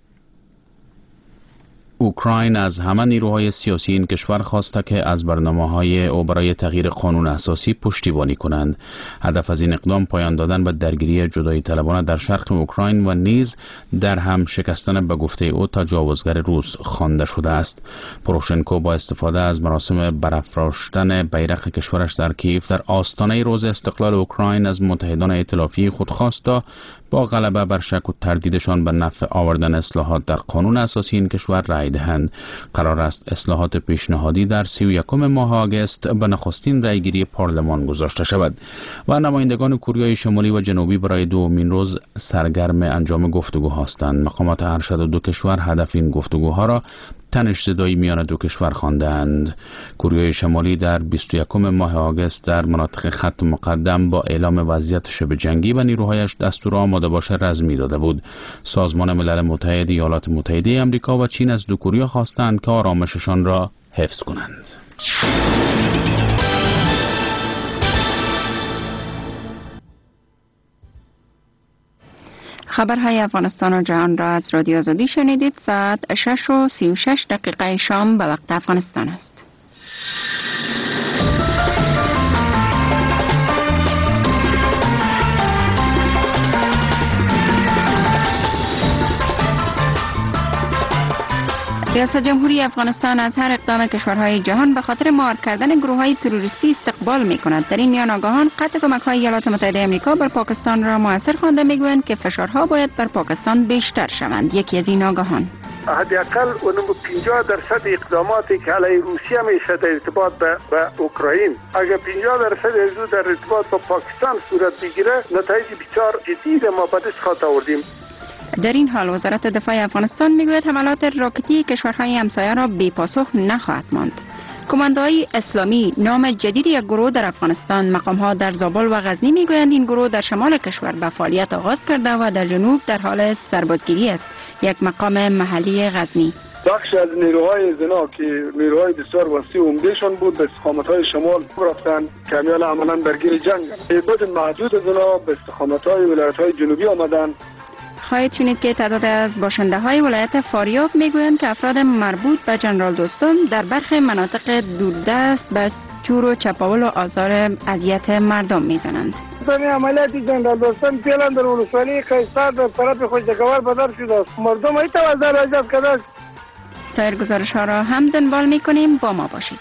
اوکراین از همه نیروهای سیاسی این کشور خواسته که از برنامه‌های او برای تغییر قانون اساسی پشتیبانی کنند. هدف از این اقدام پایان دادن به درگیری جدایی طلبانه در شرق اوکراین و نیز در هم شکستن به گفته او تجاوزگر روس خوانده شده است. پوروشنکو با استفاده از مراسم برافراشتن بیرق کشورش در کیف در آستانه روز استقلال اوکراین از متحدان ائتلافی خود خواست تا با غلبه بر شک و تردیدشان به نفع آوردن اصلاحات در قانون اساسی این کشور رأی دهند. قرار است اصلاحات پیشنهادی در سی و یکم ماه آگوست به نخستین رأیگیری پارلمان گذاشته شود و نمایندگان کره شمالی و جنوبی برای دومین روز سرگرم انجام گفتگو هستند. مقامات ارشد دو کشور هدف این گفتگوها را تنش زدایی میان دو کشور خواندند. کره شمالی در بیست و یکم ماه آگوست در مناطق خط مقدم با اعلام وضعیت شبه جنگی و نیروهایش دستور آماده باشه رزمی داده بود. سازمان ملل متحد، ایالات متحده آمریکا و چین از دو کره خواستند که آرامششان را حفظ کنند. خبرهای افغانستان و جهان را از رادیو آزادی شنیدید. ساعت شش و سی و شش دقیقه شام به وقت افغانستان است. ریاست جمهوری افغانستان از هر اقدام کشورهای جهان به خاطر مهار کردن گروه‌های تروریستی استقبال می‌کند. در این میان آگاهان قطع کمک‌های ایالات متحده آمریکا بر پاکستان را موثر خوانده می‌گویند که فشارها باید بر پاکستان بیشتر شوند. یکی از این آگاهان حداقل اونم پنجاه درصد اقداماتی که علیه روسیه میشه در ارتباط به, به اوکراین اگر پنجاه درصد از در ارتباط با پاکستان صورت بگیره نتایج بسیار جدی ما به دست خواهد آوردیم. در این حال وزارت دفاع افغانستان میگوید حملات راکتی کشورهای همسایه را بی پاسخ نخواهد ماند. کماندوهای اسلامی نام جدید یک گروه در افغانستان، مقامها در زابل و غزنی میگویند این گروه در شمال کشور به فعالیت آغاز کرده و در جنوب در حال سربازگیری است. یک مقام محلی غزنی بخش از نیروهای زنا که نیروهای بسیار وسیع و عمدهشان بود به استقامت‌های شمال رفتند که همیان عملاً درگیر جنگ. تعداد محدود زنا به استقامت‌های ولایت‌های جنوبی آمدند. خواهید شنید که تعداد از باشنده های ولایت فاریاب میگویند که افراد مربوط به جنرال دوستم در برخی مناطق دوردست به چور و چپاول و آزار اذیت مردم میزنند. این عملیات جنرال دوستم فعلا در ولسوالی قیصر در طرف خوشگوار بدر شده است. مردم ای توجه را ایجاد کرده است. سایر گزارش ها را هم دنبال میکنیم، با ما باشید.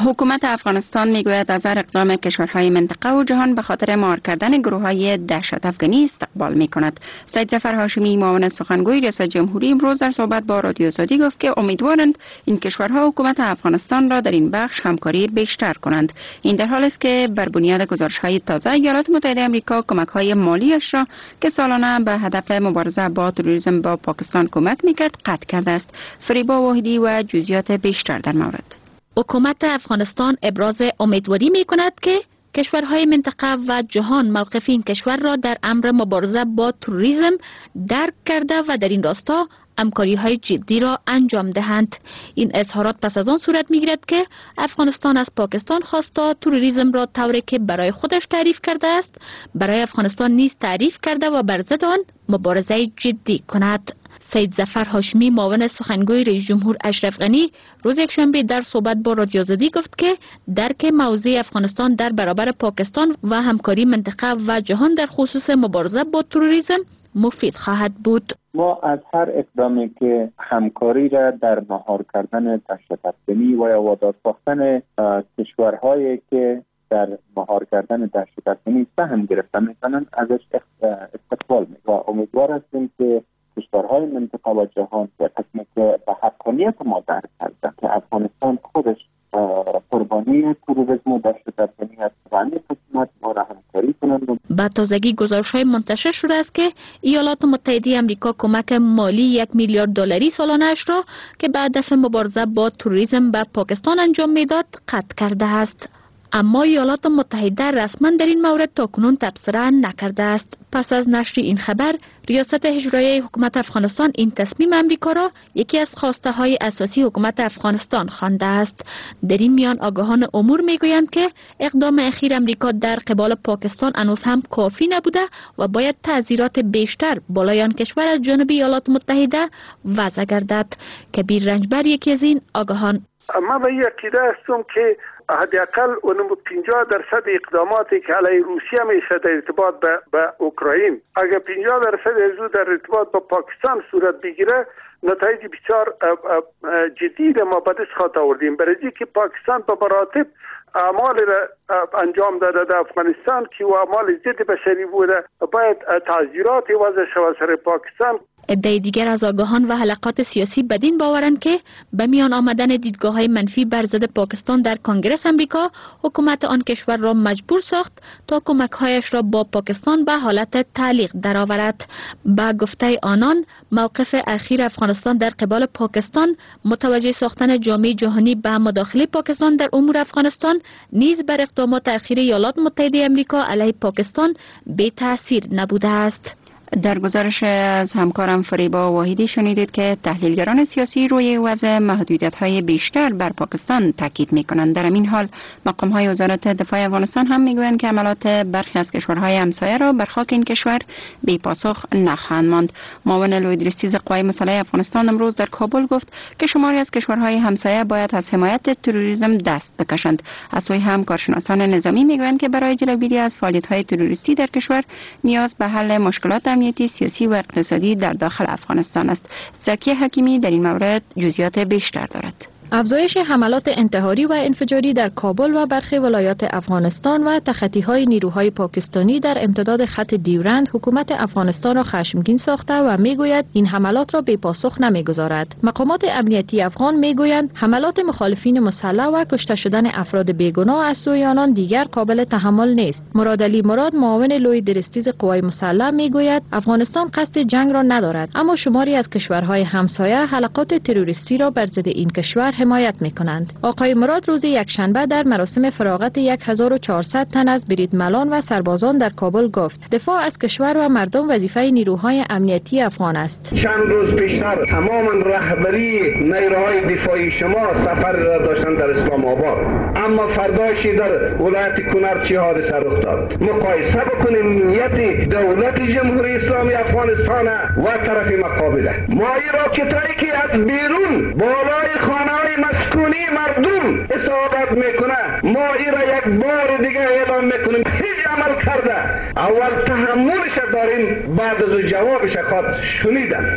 حکومت افغانستان میگوید از هر اقدام کشورهای منطقه و جهان به خاطر مهار کردن گروه‌های دهشت افغانی استقبال میکند. سید ظفر هاشمی معاون سخنگوی ریاست جمهوری امروز در صحبت با رادیو آزادی گفت که امیدوارند این کشورها حکومت افغانستان را در این بخش همکاری بیشتر کنند. این در حالی است که بر بنیاد گزارش‌های تازه ایالات متحده آمریکا کمک‌های مالیش را که سالانه به هدف مبارزه با تروریسم با پاکستان کمک میکرد قطع کرده است. فریبا واحدی و جزئیات بیشتر در مورد. حکومت افغانستان ابراز امیدواری می کند که کشورهای منطقه و جهان موقف این کشور را در امر مبارزه با تروریسم درک کرده و در این راستا همکاری های جدی را انجام دهند. این اظهارات پس از آن صورت می گیرد که افغانستان از پاکستان خواست تا تروریسم را طوری که برای خودش تعریف کرده است برای افغانستان نیز تعریف کرده و بر ضد آن مبارزه جدی کند. سید ظفر هاشمی معاون سخنگوی رئیس جمهور اشرف غنی روز یکشنبه در صحبت با رادیو آزادی گفت که درک موضع افغانستان در برابر پاکستان و همکاری منطقه و جهان در خصوص مبارزه با تروریسم مفید خواهد بود. ما از هر اقدامی که همکاری را در مهار کردن دهشت افغانی و یا وادار ساختن کشورهایی که در مهار کردن دهشت افغانی سهم گرفته میکنند ازش استقبال میکنیم و امیدوار هستیم که کشورهای منطقه و جهان به قسمی که به حقانیت ما درک کرده که افغانستان خودش قربانی تروریسم و دهشت افغانی است و این قسمت ما را همکاری کنند. با تازگی گزارش‌های منتشر شده است که ایالات متحده آمریکا کمک مالی یک میلیارد دلاری سالانه اش را که به هدف مبارزه با تروریسم به پاکستان انجام میداد قطع کرده است. اما ایالات متحده رسما در این مورد تاکنون تبصره نکرده است. پس از نشر این خبر، ریاست اجرایی حکومت افغانستان این تصمیم امریکا را یکی از خواسته های اساسی حکومت افغانستان خوانده است. در این میان آگاهان امور میگویند که اقدام اخیر امریکا در قبال پاکستان هنوز هم کافی نبوده و باید تعزیرات بیشتر بالای آن کشور از جانب ایالات متحده وضع گردد. کبیر رنجبر یکی از این آگاهان: ما به عقیده هستم که حداقل اونم پنجاه درصد اقداماتی که علیه روسیه میشه در ارتباط به, به اوکراین، اگر پنجاه درصد از او در ارتباط با پاکستان صورت بگیره، نتایج بسیار جدی ما به دست خواهد آوردیم. برای که پاکستان به مراتب اعمال را انجام داده در افغانستان که و اعمال ضد بشری بوده، باید تعزیرات وضع شود سر پاکستان. عده دیگر از آگاهان و حلقات سیاسی بدین باورند که به میان آمدن دیدگاه‌های منفی بر ضد پاکستان در کنگره امریکا حکومت آن کشور را مجبور ساخت تا کمک‌هایش را با پاکستان به حالت تعلیق درآورد. با گفته آنان، موقف اخیر افغانستان در قبال پاکستان متوجه ساختن جامعه جهانی به مداخله پاکستان در امور افغانستان نیز بر اقدامات اخیر ایالات متحده آمریکا علیه پاکستان بی تأثیر نبوده است. در گزارش از همکارم فریبا واحدی شنیدید که تحلیلگران سیاسی روی وضع محدودیت‌های بیشتر بر پاکستان تاکید می‌کنند. در این حال مقام‌های وزارت دفاع افغانستان هم می‌گویند که حملات برخی از کشورهای همسایه را بر خاک این کشور بی پاسخ نخواهند ماند. معاون لوی درستیز قوای مسلح افغانستان امروز در کابل گفت که شماری از کشورهای همسایه باید از حمایت تروریسم دست بکشند. از سوی هم کارشناسان نظامی می‌گویند که برای جلوگیری از فعالیت‌های تروریستی در کشور نیاز به حل مشکلات امنیتی، سیاسی و اقتصادی در داخل افغانستان است. زکی حکیمی در این مورد جزئیات بیشتر دارد. افزایش حملات انتحاری و انفجاری در کابل و برخی ولایات افغانستان و تخطی‌های نیروهای پاکستانی در امتداد خط دیورند حکومت افغانستان را خشمگین ساخته و میگوید این حملات را بی پاسخ نمیگذارد. مقامات امنیتی افغان میگویند حملات مخالفین مسلح و کشته شدن افراد بیگناه از سوی آنان دیگر قابل تحمل نیست. مراد علی مراد معاون لوی درستیز قوای مسلح میگوید افغانستان قصد جنگ را ندارد، اما شماری از کشورهای همسایه حلقات تروریستی را بر ضد این کشور حمایت می‌کنند. آقای مراد روز یکشنبه در مراسم فراغت هزار و چهارصد تن از بریدملان و سربازان در کابل گفت دفاع از کشور و مردم وظیفه نیروهای امنیتی افغان است. چند روز پیشتر تمام رهبری نیروهای دفاعی شما سفر را داشتند در اسلام آباد، اما فرداشی در ولایت کنر چه حادثه رخ داد. مقایسه بکنیم نیت دولت جمهوری اسلامی افغانستان و طرف مقابله. ما راکتایی که از بیرون بالای خانه مسکونی مردم اصابت میکنه، ما ای را یک بار دیگه اعلام میکنیم هیچ عمل کرده. اول تحملش داریم، بعد از جوابش خود شنیدن.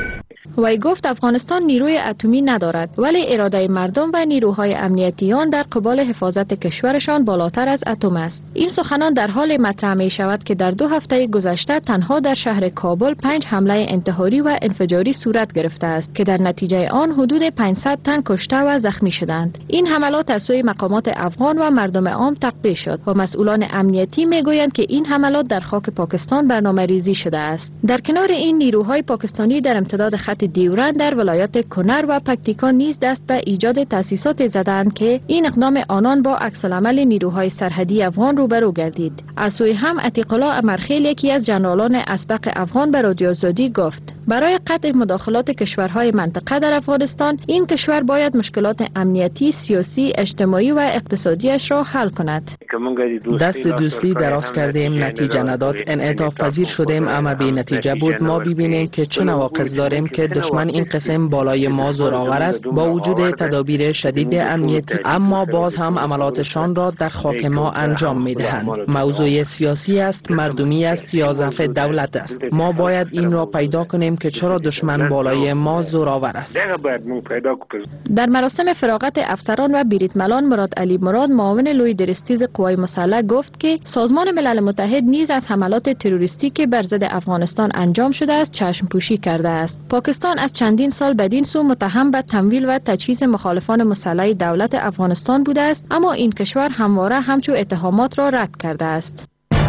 وی گفت افغانستان نیروی اتمی ندارد ولی اراده مردم و نیروهای امنیتی آن در قبال حفاظت کشورشان بالاتر از اتم است. این سخنان در حال مطرح می شود که در دو هفته گذشته تنها در شهر کابل پنج حمله انتحاری و انفجاری صورت گرفته است که در نتیجه آن حدود پانصد تن کشته و زخمی شدند. این حملات از سوی مقامات افغان و مردم عام تقبیح شد و مسئولان امنیتی میگویند که این حملات در خاک پاکستان برنامه‌ریزی شده است. در کنار این نیروهای پاکستانی در امتداد خط دیورند در ولایات کنر و پکتیکا نیز دست به ایجاد تأسیسات زدند که این اقدام آنان با عکس‌العمل نیروهای سرحدی افغان روبرو گردید. از سوی هم عتیق الله امرخیل یکی از جنرالان اسبق افغان به رادیو آزادی گفت برای قطع مداخلات کشورهای منطقه در افغانستان این کشور باید مشکلات امنیتی، سیاسی، اجتماعی و اقتصادیش را حل کند. دست دوستی دراز کردیم، نتیجه نداد، انعطاف پذیر شدیم اما بی نتیجه بود. ما ببینیم که چه نواقص داریم که دشمن این قسم بالای ما زورآور است با وجود تدابیر شدید امنیتی، اما باز هم عملاتشان را در خاک ما انجام میدهند. موضوع سیاسی است، مردمی است یا ضعف دولت است. ما باید این را پیدا کنیم که چرا دشمن بالای ما زورآور است. در مراسم فراغت افسران و بریتملان مراد علی مراد معاون لوی درستیز قوای مسلح گفت که سازمان ملل متحد نیز از حملات تروریستی که بر ضد افغانستان انجام شده است چشم پوشی کرده است. پاکستان از چندین سال بدین سو متهم به تمویل و تجهیز مخالفان مسلح دولت افغانستان بوده است، اما این کشور همواره همچو اتهامات را رد کرده است.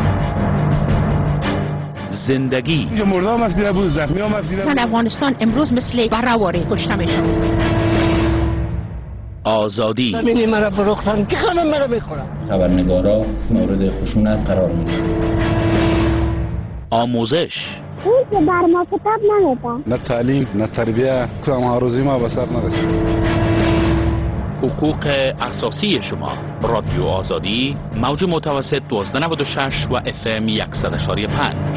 زندگی مردم افزیده بود، زخمی هم افزیده بود. افغانستان امروز مثل برآوری کشته میشن. آزادی همین مرا فروختن که همه مرا میخورن. خبرنگارا مورد خشونت قرار میدن. آموزش اون که بر ما کتاب نمیدن. نه تعلیم نه تربیه، کدام هروزی ما به سر نرسید. حقوق اساسی شما. رادیو آزادی موج متوسط دوازده نود و شش و اف ام صد و یک و پنج.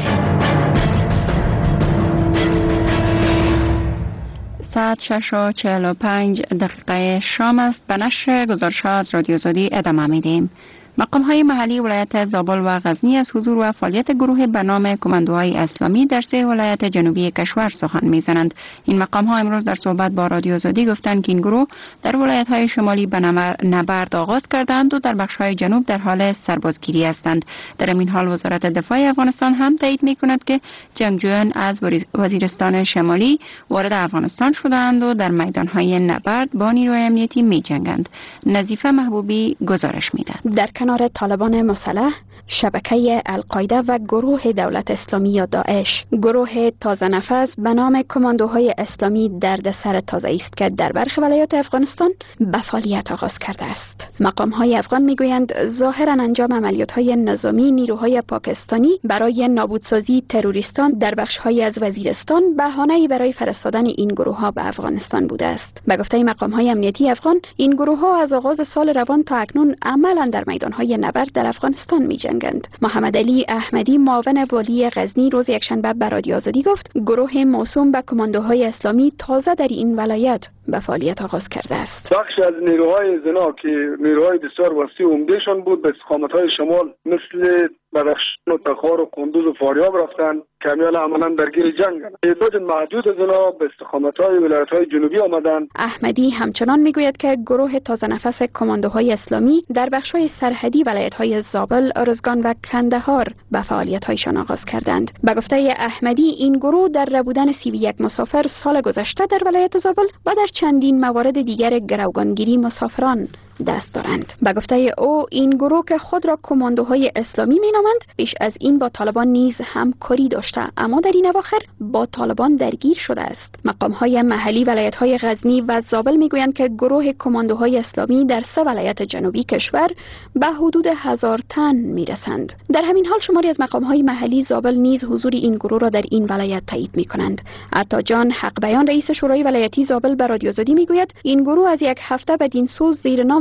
ساعت شش و چهل و پنج دقیقه شام است. به نشر گزارش‌ها از رادیو آزادی ادامه میدیم. مقام‌های محلی ولایت زابل و غزنی از حضور و فعالیت گروه به نام کماندوهای اسلامی در سه ولایت جنوبی کشور سخن می‌زنند. این مقام‌ها امروز در صحبت با رادیو آزادی گفتند که این گروه در ولایت‌های شمالی به نبرد آغاز کردند و در بخش‌های جنوب در حال سربازگیری هستند. در این حال وزارت دفاع افغانستان هم تایید می‌کند که جنگجویان از وزیرستان شمالی وارد افغانستان شدند و در میدان‌های نبرد با نیروی امنیتی می‌جنگند. نظیفه محبوبی گزارش می‌دهد. در کنار طالبان مسلح، شبکه القاعده و گروه دولت اسلامی یا داعش، گروه تازه نفس به نام کماندوهای اسلامی دردسر تازه است که در برخی ولایات افغانستان به فعالیت آغاز کرده است. مقام‌های افغان میگویند ظاهراً انجام عملیات‌های نظامی نیروهای پاکستانی برای نابودسازی تروریستان در بخش‌های از وزیرستان بهانه‌ای برای فرستادن این گروه‌ها به افغانستان بوده است. به گفته مقام‌های امنیتی افغان، این گروه‌ها از آغاز سال روان تا اکنون عملاً در میدان‌های نبرد در افغانستان می‌جنگند. محمد علی احمدی معاون والی غزنی روز یکشنبه به رادیو آزادی گفت گروه موسوم به کماندوهای اسلامی تازه در این ولایت به فعالیت آغاز کرده است. بخش از نیروهای زنا که نیروهای بسیار وسیع و عمدهشان بود به استقامت‌های شمال مثل بدخشان و تخار و کندوز و فاریاب رفتن که همیال عملا درگیر جنگند. تعداد محدود از آنها به استقامت‌های ولایت‌های جنوبی آمدند. احمدی همچنان میگوید که گروه تازه نفس کماندوهای اسلامی در بخش‌های سرحدی ولایت‌های زابل، ارزگان و کندهار به فعالیت‌هایشان آغاز کردند. به گفته احمدی این گروه در ربودن سی و یک مسافر سال گذشته در ولایت زابل و در چندین موارد دیگر گروگانگیری مسافران دست دارند. به گفته او این گروه که خود را کماندوهای اسلامی مینامند پیش از این با طالبان نیز همکاری داشته اما در این اواخر با طالبان درگیر شده است. مقام‌های محلی ولایت‌های غزنی و زابل میگویند که گروه کماندوهای اسلامی در سه ولایت جنوبی کشور به حدود هزار تن میرسند. در همین حال شماری از مقام‌های محلی زابل نیز حضور این گروه را در این ولایت تایید می‌کنند. عطا جان حق بیان رئیس شورای ولایتی زابل به رادیو آزادی میگوید این گروه از یک هفته بدین سو زیر نام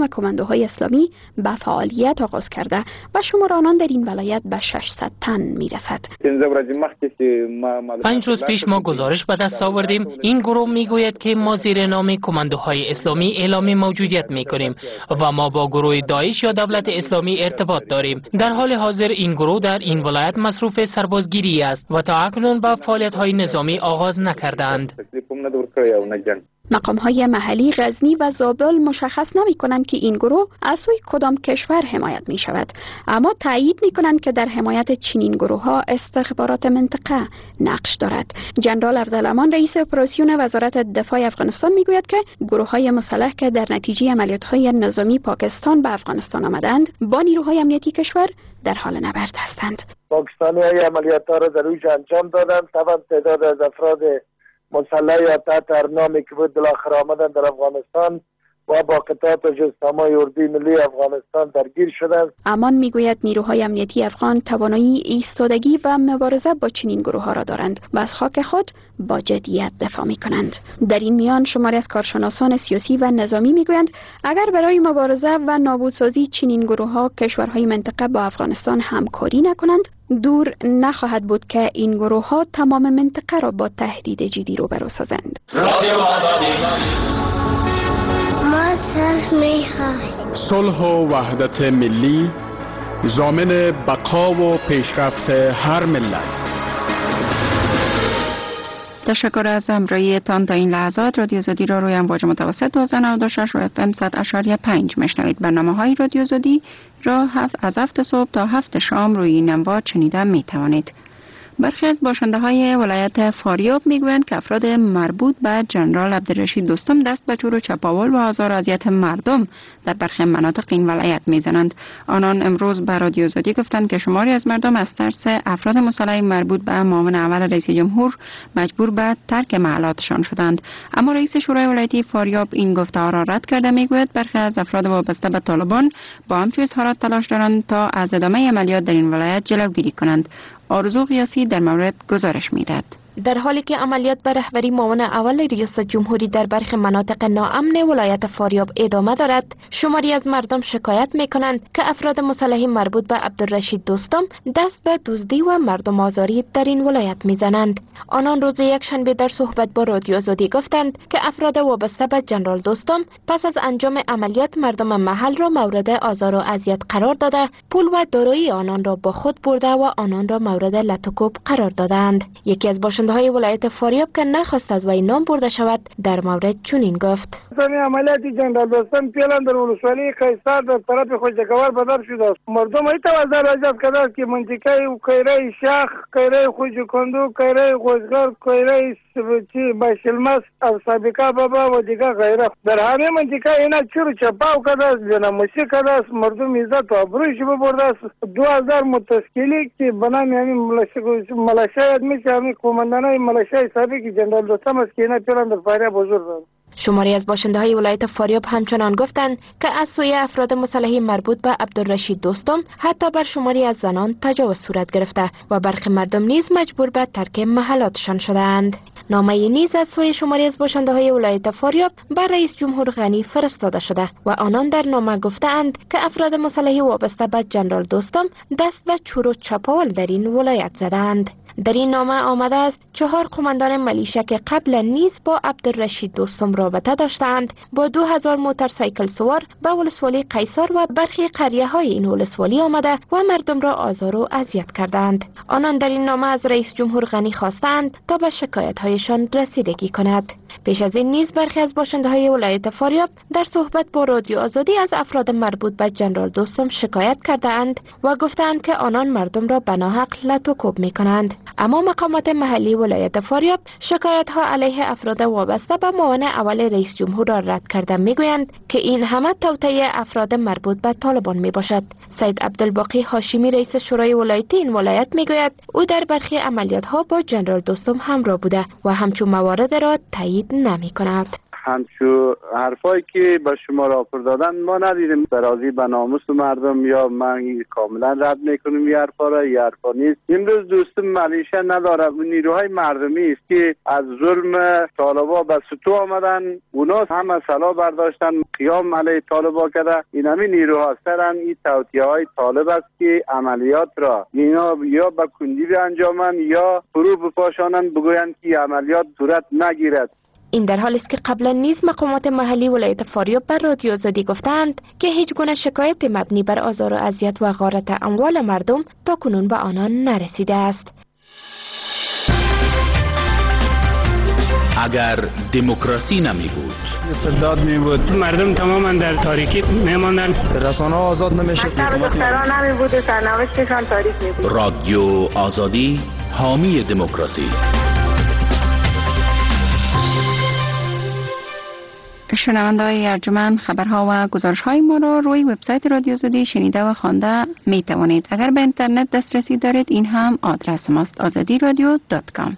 نظام کماندوهای اسلامی به فعالیت آغاز کرده و شمار آنان در این ولایت به ششصد تن میرسد. پنج روز پیش ما گزارش به دست آوردیم. این گروه میگوید که ما زیر نام کماندوهای اسلامی اعلام موجودیت میکنیم و ما با گروه داعش یا دولت اسلامی ارتباط داریم. در حال حاضر این گروه در این ولایت مصروف سربازگیری است و تا اکنون با فعالیت‌های نظامی آغاز نکردند. مقام‌های محلی غزنی و زابل مشخص نمی‌کنند که این گروه از سوی کدام کشور حمایت می‌شود، اما تایید می‌کنند که در حمایت چنین گروه‌ها استخبارات منطقه نقش دارد. جنرال افضل امان رئیس اپراسیون وزارت دفاع افغانستان می‌گوید که گروه‌های مسلح که در نتیجه عملیات‌های نظامی پاکستان به افغانستان آمدند با نیروهای امنیتی کشور در حال نبرد هستند. پاکستانی‌ها عملیات‌ها را در اوج انجام دادند. طبعا تعداد از افراد مسلح یا تحت هر نامی که بود بالاخره آمدن در افغانستان و با قطعات و جسامای اردوی ملی افغانستان درگیر شدند. امان میگوید نیروهای امنیتی افغان توانایی ایستادگی و مبارزه با چنین گروه ها را دارند و از خاک خود با جدیت دفاع می کنند. در این میان شماری از کارشناسان سیاسی و نظامی میگویند اگر برای مبارزه و نابودسازی چنین گروه ها کشورهای منطقه با افغانستان همکاری نکنند، دور نخواهد بود که این گروه ها تمام منطقه را با تهدید جدی روبرو سازند. صلح و وحدت ملی ضامن بقا و پیشرفت هر ملت. تشکر از همراهیتان تا این لحظات. رادیو آزادی را روی امواج متوسط دو هزار و نود و شش و اف ام صد اشاریه پنج میشنوید. برنامه های رادیو آزادی را هفت از هفت صبح تا هفت شام روی این امواج شنیده می توانید. برخی از باشنده های ولایت فاریاب میگویند که افراد مربوط به جنرال عبدالرشید دوستم دست به چور و چپاول و آزار و اذیت مردم در برخی مناطق این ولایت میزنند. آنان امروز به رادیو آزادی گفتند که شماری از مردم از ترس افراد مسلح مربوط به معاون اول رئیس جمهور مجبور به ترک محلاتشان شدند. اما رئیس شورای ولایتی فاریاب این گفته‌ها را رد کرده. میگوید برخی از افراد وابسته به طالبان با همچو اظهارات تلاش دارند تا از ادامه عملیات در این ولایت جلوگیری کنند. آرزو قیاسی در مورد گزارش می‌دهد. در حالی که عملیات به رهبری معاون اول ریاست جمهوری در برخی مناطق ناامن ولایت فاریاب ادامه دارد، شماری از مردم شکایت می‌کنند که افراد مسلح مربوط به عبدالرشید دوستم دست به دزدی و مردم آزاری در این ولایت می‌زنند. آنان روز یکشنبه در صحبت با رادیو آزادی گفتند که افراد وابسته به جنرال دوستم پس از انجام عملیات مردم محل را مورد آزار و اذیت قرار داده، پول و دارایی آنان را با خود برده و آنان را مورد لطوکوب قرار دادند. یکی از های ولایت فاریاب که نخواست از وی نام برده شود در مورد چنین گفت: زمین عملیات جنرال دوستم پیلان در ولسوالی قیصر در طرف خوشگوار بدر شده است. مردم ای توازر اجازه کرده است که منطقه قیره شاخ، قیره خوشکندو، قیره خوشگار، قیره چی باشلمس او سابقه بابا و دیگه غیره در همه منطقه اینا چور چپاو کرده است، جناموسی کرده است، مردم عزت و ابرویش ببرده است. دو هزار متشکلی که بنام همین ملاشای میشه همین کماندانای ملاشای سابق جنرال دوستم است که اینا پیلان در فاریاب حضور دارند. شماری از باشنده های ولایت فاریاب همچنان گفتند که از سوی افراد مسلح مربوط به عبدالرشید دوستم حتی بر شماری از زنان تجاوز صورت گرفته و برخی مردم نیز مجبور به ترک محلاتشان شدند. نامه نیز از سوی شماری از باشنده های ولایت فاریاب بر رئیس جمهور غنی فرستاده شده و آنان در نامه گفتند که افراد مسلح وابسته به جنرال دوستم دست به چور و چپاول در این ولایت زدند. در این نامه آمده است چهار قماندان ملیشه که قبلا نیز با عبدالرشید دوستم رابطه داشتند با دو هزار موتورسایکل سوار به ولسوالی قیصر و برخی قریه های این ولسوالی آمده و مردم را آزار و اذیت کردند. آنان در این نامه از رئیس جمهور غنی خواستند تا به شکایت هایشان رسیدگی کند. پیش از این نیز برخی از باشنده های ولایت فاریاب در صحبت با رادیو آزادی از افراد مربوط به جنرال دوستم شکایت کرده اند و گفتند که آنان مردم را به ناحق لطوکوب می کنند. اما مقامات محلی ولایت فاریاب شکایت ها علیه افراد وابسته به معاون اول رئیس جمهور را رد کرده، میگویند که این همه توطئه افراد مربوط به طالبان می باشد. سید عبدالباقی هاشمی رئیس شورای ولایتی این ولایت میگوید او در برخی عملیات ها با جنرال دوستم همراه بوده و همچون موارد را تایید نمی کند. همچو حرفایی که به شما راپور دادن ما ندیدیم. برازی به ناموس مردم یا من کاملا رد میکنم یه حرفا را، یه حرفا نیست. امروز دوستم ملیشه نداره، نیروهای مردمی است که از ظلم طالبا به سطو آمدن، اونا همه سلا برداشتن، قیام علیه طالبا کرده. این همین نیروها سرن این توطیه های طالب است که عملیات را اینا یا به کندی انجامن یا فرو بپاشانن، بگویند که عملیات صورت نگیرد. این در حالی است که قبلا نیز مقامات محلی ولایت فاریاب بر رادیو آزادی گفتند که هیچ گونه شکایت مبنی بر آزار و اذیت و غارت اموال مردم تا کنون به آنان نرسیده است. اگر دموکراسی نمی بود، استبداد می بود، مردم تماما در تاریکی می ماندن، رسانه آزاد نمی شد، دختران نمی بود، سرنوشتشان تاریک می بود. رادیو آزادی حامی دموکراسی. شنونده‌های ارجمند، خبرها و گزارش‌های ما را روی وبسایت رادیو آزادی شنیده و خوانده می توانید. اگر به اینترنت دسترسی دارید این هم آدرس ماست: آزادی رادیو دات کام.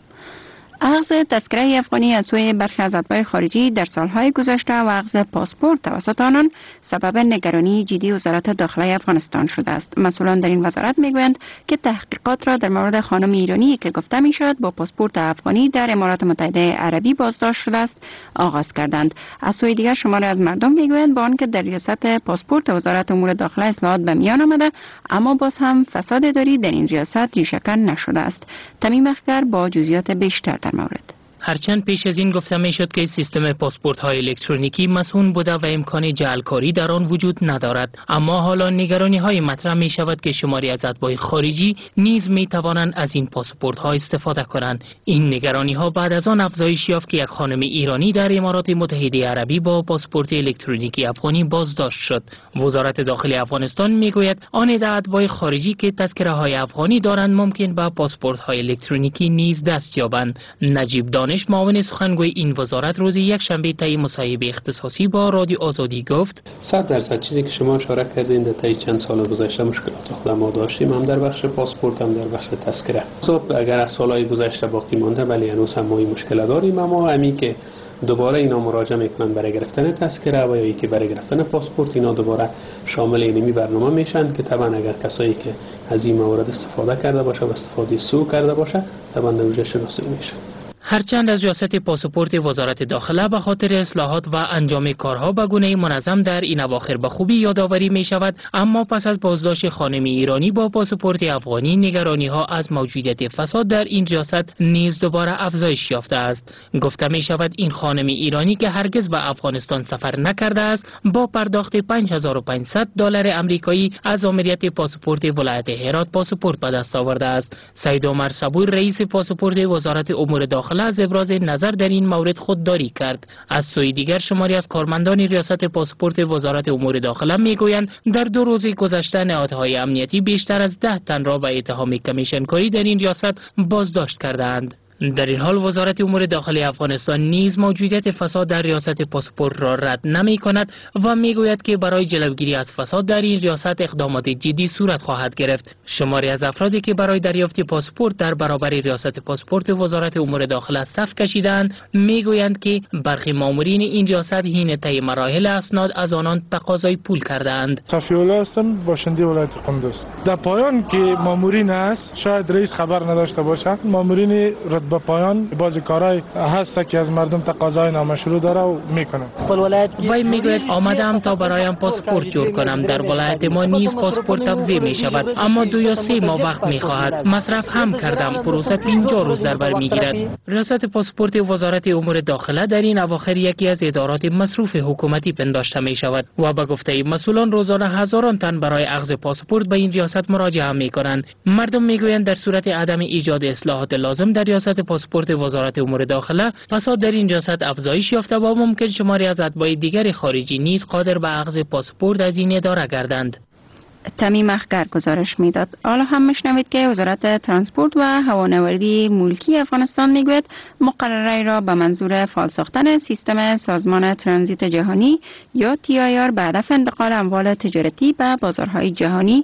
اخذ تذکره افغانی از سوی برخی از اتباع خارجی در سالهای گذشته و اخذ پاسپورت توسط آنان سبب نگرانی جدی وزارت داخله افغانستان شده است. مسئولان در این وزارت میگویند که تحقیقات را در مورد خانم ایرانی که گفته میشد با پاسپورت افغانی در امارات متحده عربی بازداشت شده است آغاز کردند. از سوی دیگر شماری از مردم میگویند با آنکه در ریاست پاسپورت وزارت امور داخله اصلاحات به میان آمده، اما باز هم فساد اداری در این ریاست ریشه‌کن نشده است. تمیم اخگر با جزئیات بیشتر در مورد. هرچند پیش از این گفته می شد که سیستم پاسپورت های الکترونیکی مسئول بوده و امکان جعلکاری در آن وجود ندارد، اما حالا نگرانی های مطرح می شود که شماری از اتباع خارجی نیز می توانند از این پاسپورت ها استفاده کنند. این نگرانی ها بعد از آن افزایش یافت که یک خانم ایرانی در امارات متحده عربی با پاسپورت الکترونیکی افغانی بازداشت شد. وزارت داخلی افغانستان می گوید آن اتباع خارجی که تذکره های افغانی دارند ممکن به پاسپورت های الکترونیکی نیز دست یابند. نجیب دانش معاون سخنگوی این وزارت روز یک شنبه طی مصاحبه اختصاصی با رادیو آزادی گفت صد درصد چیزی که شما اشاره کردین در طی چند سال گذشته مشکلات خود ما داشتیم، هم در بخش پاسپورت هم در بخش تذکره. صبح اگر از سالهای گذشته باقی مانده ولی هنوز هم ما این مشکل داریم، اما همین که دوباره اینا مراجعه میکنن برای گرفتن تذکره و یا که برای گرفتن پاسپورت، اینا دوباره شامل اینمی برنامه میشن که طبعا اگر کسایی که از این موارد استفاده کرده باشه و استفاده سوء کرده باشه طبعا در شناسایی میشن. هرچند از ریاست پاسپورت وزارت داخله به خاطر اصلاحات و انجام کارها به گونه منظم در این اواخر به خوبی یادآوری می شود، اما پس از بازداشت خانم ایرانی با پاسپورت افغانی نگرانی ها از موجودیت فساد در این ریاست نیز دوباره افزایش یافته است. گفته می شود این خانم ایرانی که هرگز به افغانستان سفر نکرده است با پرداخت پنج هزار و پانصد دلار آمریکایی از آمریت پاسپورت ولایت هرات پاسپورت به دست آورده است. سید عمر صبور رئیس پاسپورت وزارت امور داخله از ابراز نظر در این مورد خودداری کرد. از سوی دیگر شماری از کارمندان ریاست پاسپورت وزارت امور داخله میگویند در دو روز گذشته نهادهای امنیتی بیشتر از ده تن را به اتهام کمیشنکاری در این ریاست بازداشت کردند. در این حال وزارت امور داخلی افغانستان نیز موجودیت فساد در ریاست پاسپورت را رد نمی کند و می گوید که برای جلوگیری از فساد در این ریاست اقدامات جدی صورت خواهد گرفت. شماری از افرادی که برای دریافت پاسپورت در برابر ریاست پاسپورت وزارت امور داخله صف کشیدند می گویند که برخی مامورین این ریاست حین طی مراحل اسناد از آنان تقاضای پول کردند. صفی‌الله هستم، باشنده ولایت قندوز. در پایان که مامورین است شاید رئیس خبر نداشته باشد، مامورین به پایان بعضی کارهای هست که از مردم تقاضای نامشروع داره و میکنه. وی میگوید آمدم تا برایم پاسپورت جور کنم. در ولایت ما نیز پاسپورت توزیع می شود، اما دو یا سه ماه وقت می خواهد. مصرف هم کردم، پروسه پنجاه روز در بر میگیرد. ریاست پاسپورت وزارت امور داخله در این اواخر یکی از ادارات مصروف حکومتی پنداشته می شود و به گفته مسئولان روزانه هزاران تن برای اخذ پاسپورت به این ریاست مراجعه می کنند. مردم میگویند در صورت عدم ایجاد اصلاحات لازم در ریاست پاسپورت وزارت امور داخله فساد در این ریاست افزایش یافته و ممکن شماری از اتباع دیگر خارجی نیز قادر به اخذ پاسپورت از این اداره گردند. تمیم اخگر گزارش میداد. حالا هم میشنوید که وزارت ترانسپورت و هوانوردی ملکی افغانستان میگوید مقرره را به منظور فعال ساختن سیستم سازمان ترانزیت جهانی یا تی آی آر به هدف انتقال اموال تجارتی به بازارهای جهانی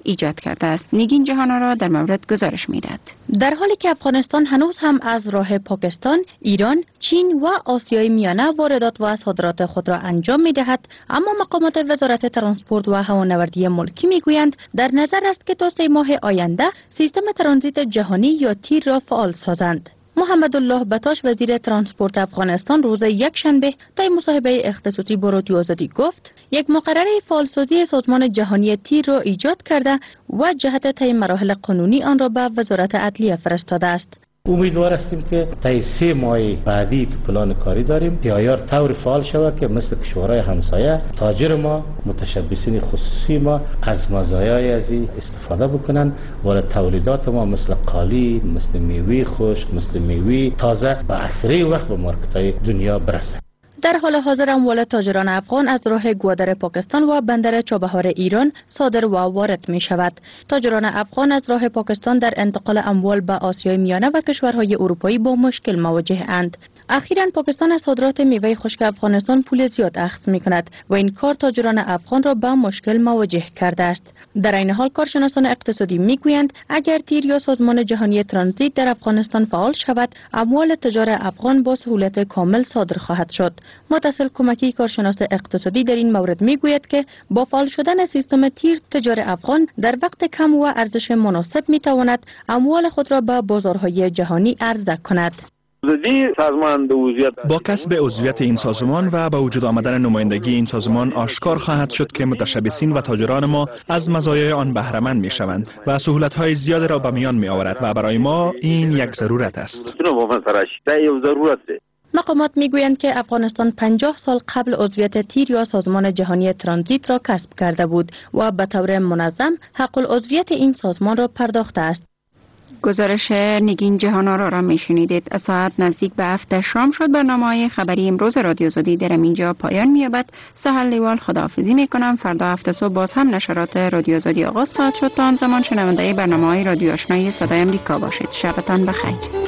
ایجاد کرده است. نگین جهان را در مورد گزارش می‌دهد. در حالی که افغانستان هنوز هم از راه پاکستان، ایران، چین و آسیای میانه واردات و صادرات خود را انجام می‌دهد، اما مقامات وزارت ترانسپورت و هوانوردی ملکی می‌گویند در نظر است که تا سه ماه آینده سیستم ترانزیت جهانی یا تیر را فعال سازند. محمد الله بتاش وزیر ترانسپورت افغانستان روز یکشنبه طی مصاحبه اختصاصی با رادیو آزادی گفت یک مقرره فعالسازی سازمان جهانی تیر را ایجاد کرده و جهت طی مراحل قانونی آن را به وزارت عدلیه فرستاده است. امیدوار هستیم که طی سه ماه بعدی که پلان کاری داریم تیایار طور فعال شود که مثل کشورهای همسایه تاجر ما، متشبثین خصوصی ما از مزایای از این استفاده بکنن و تولیدات ما مثل قالی، مثل میوه خشک، مثل میوه تازه و اسرع وقت به مارکت‌های دنیا برسه. در حال حاضر اموال تاجران افغان از راه گوادر پاکستان و بندر چابهار ایران صادر و وارد می شود. تاجران افغان از راه پاکستان در انتقال اموال به آسیای میانه و کشورهای اروپایی با مشکل مواجه اند. اخیراً پاکستان از صادرات میوه خشک افغانستان پول زیاد اخذ می کند و این کار تاجران افغان را به مشکل مواجه کرده است. در این حال کارشناسان اقتصادی می گویند اگر تیر یا سازمان جهانی ترانزیت در افغانستان فعال شود، اموال تجار افغان با سهولت کامل صادر خواهد شد. متصل کمکی کارشناس اقتصادی در این مورد می گوید که با فعال شدن سیستم تیر، تجار افغان در وقت کم و ارزش مناسب می تواند اموال خود را به بازارهای جهانی عرضه کند. با کسب عضویت این سازمان و با وجود آمدن نمایندگی این سازمان آشکار خواهد شد که متشبثین و تاجران ما از مزایای آن بهره مند می شوند و سهولت‌های زیاد را به میان می آورد و برای ما این یک ضرورت است. مقامات میگویند که افغانستان پنجاه سال قبل عضویت تیر یا سازمان جهانی ترانزیت را کسب کرده بود و به طور منظم حق العضویت این سازمان را پرداخته است. گزارش نگین جهان‌آرا را میشنیدید. ساعت نزدیک به هفت شام شد. برنامه‌های خبری امروز رادیو آزادی در اینجا پایان می‌یابد. سهل لیوال خداحافظی می‌کنم. فردا هفت صبح باز هم نشرات رادیو آزادی آغاز خواهد شد. تا آن زمان شنونده برنامه‌های رادیو آشنایی صدای آمریکا باشید. شبتان بخیر.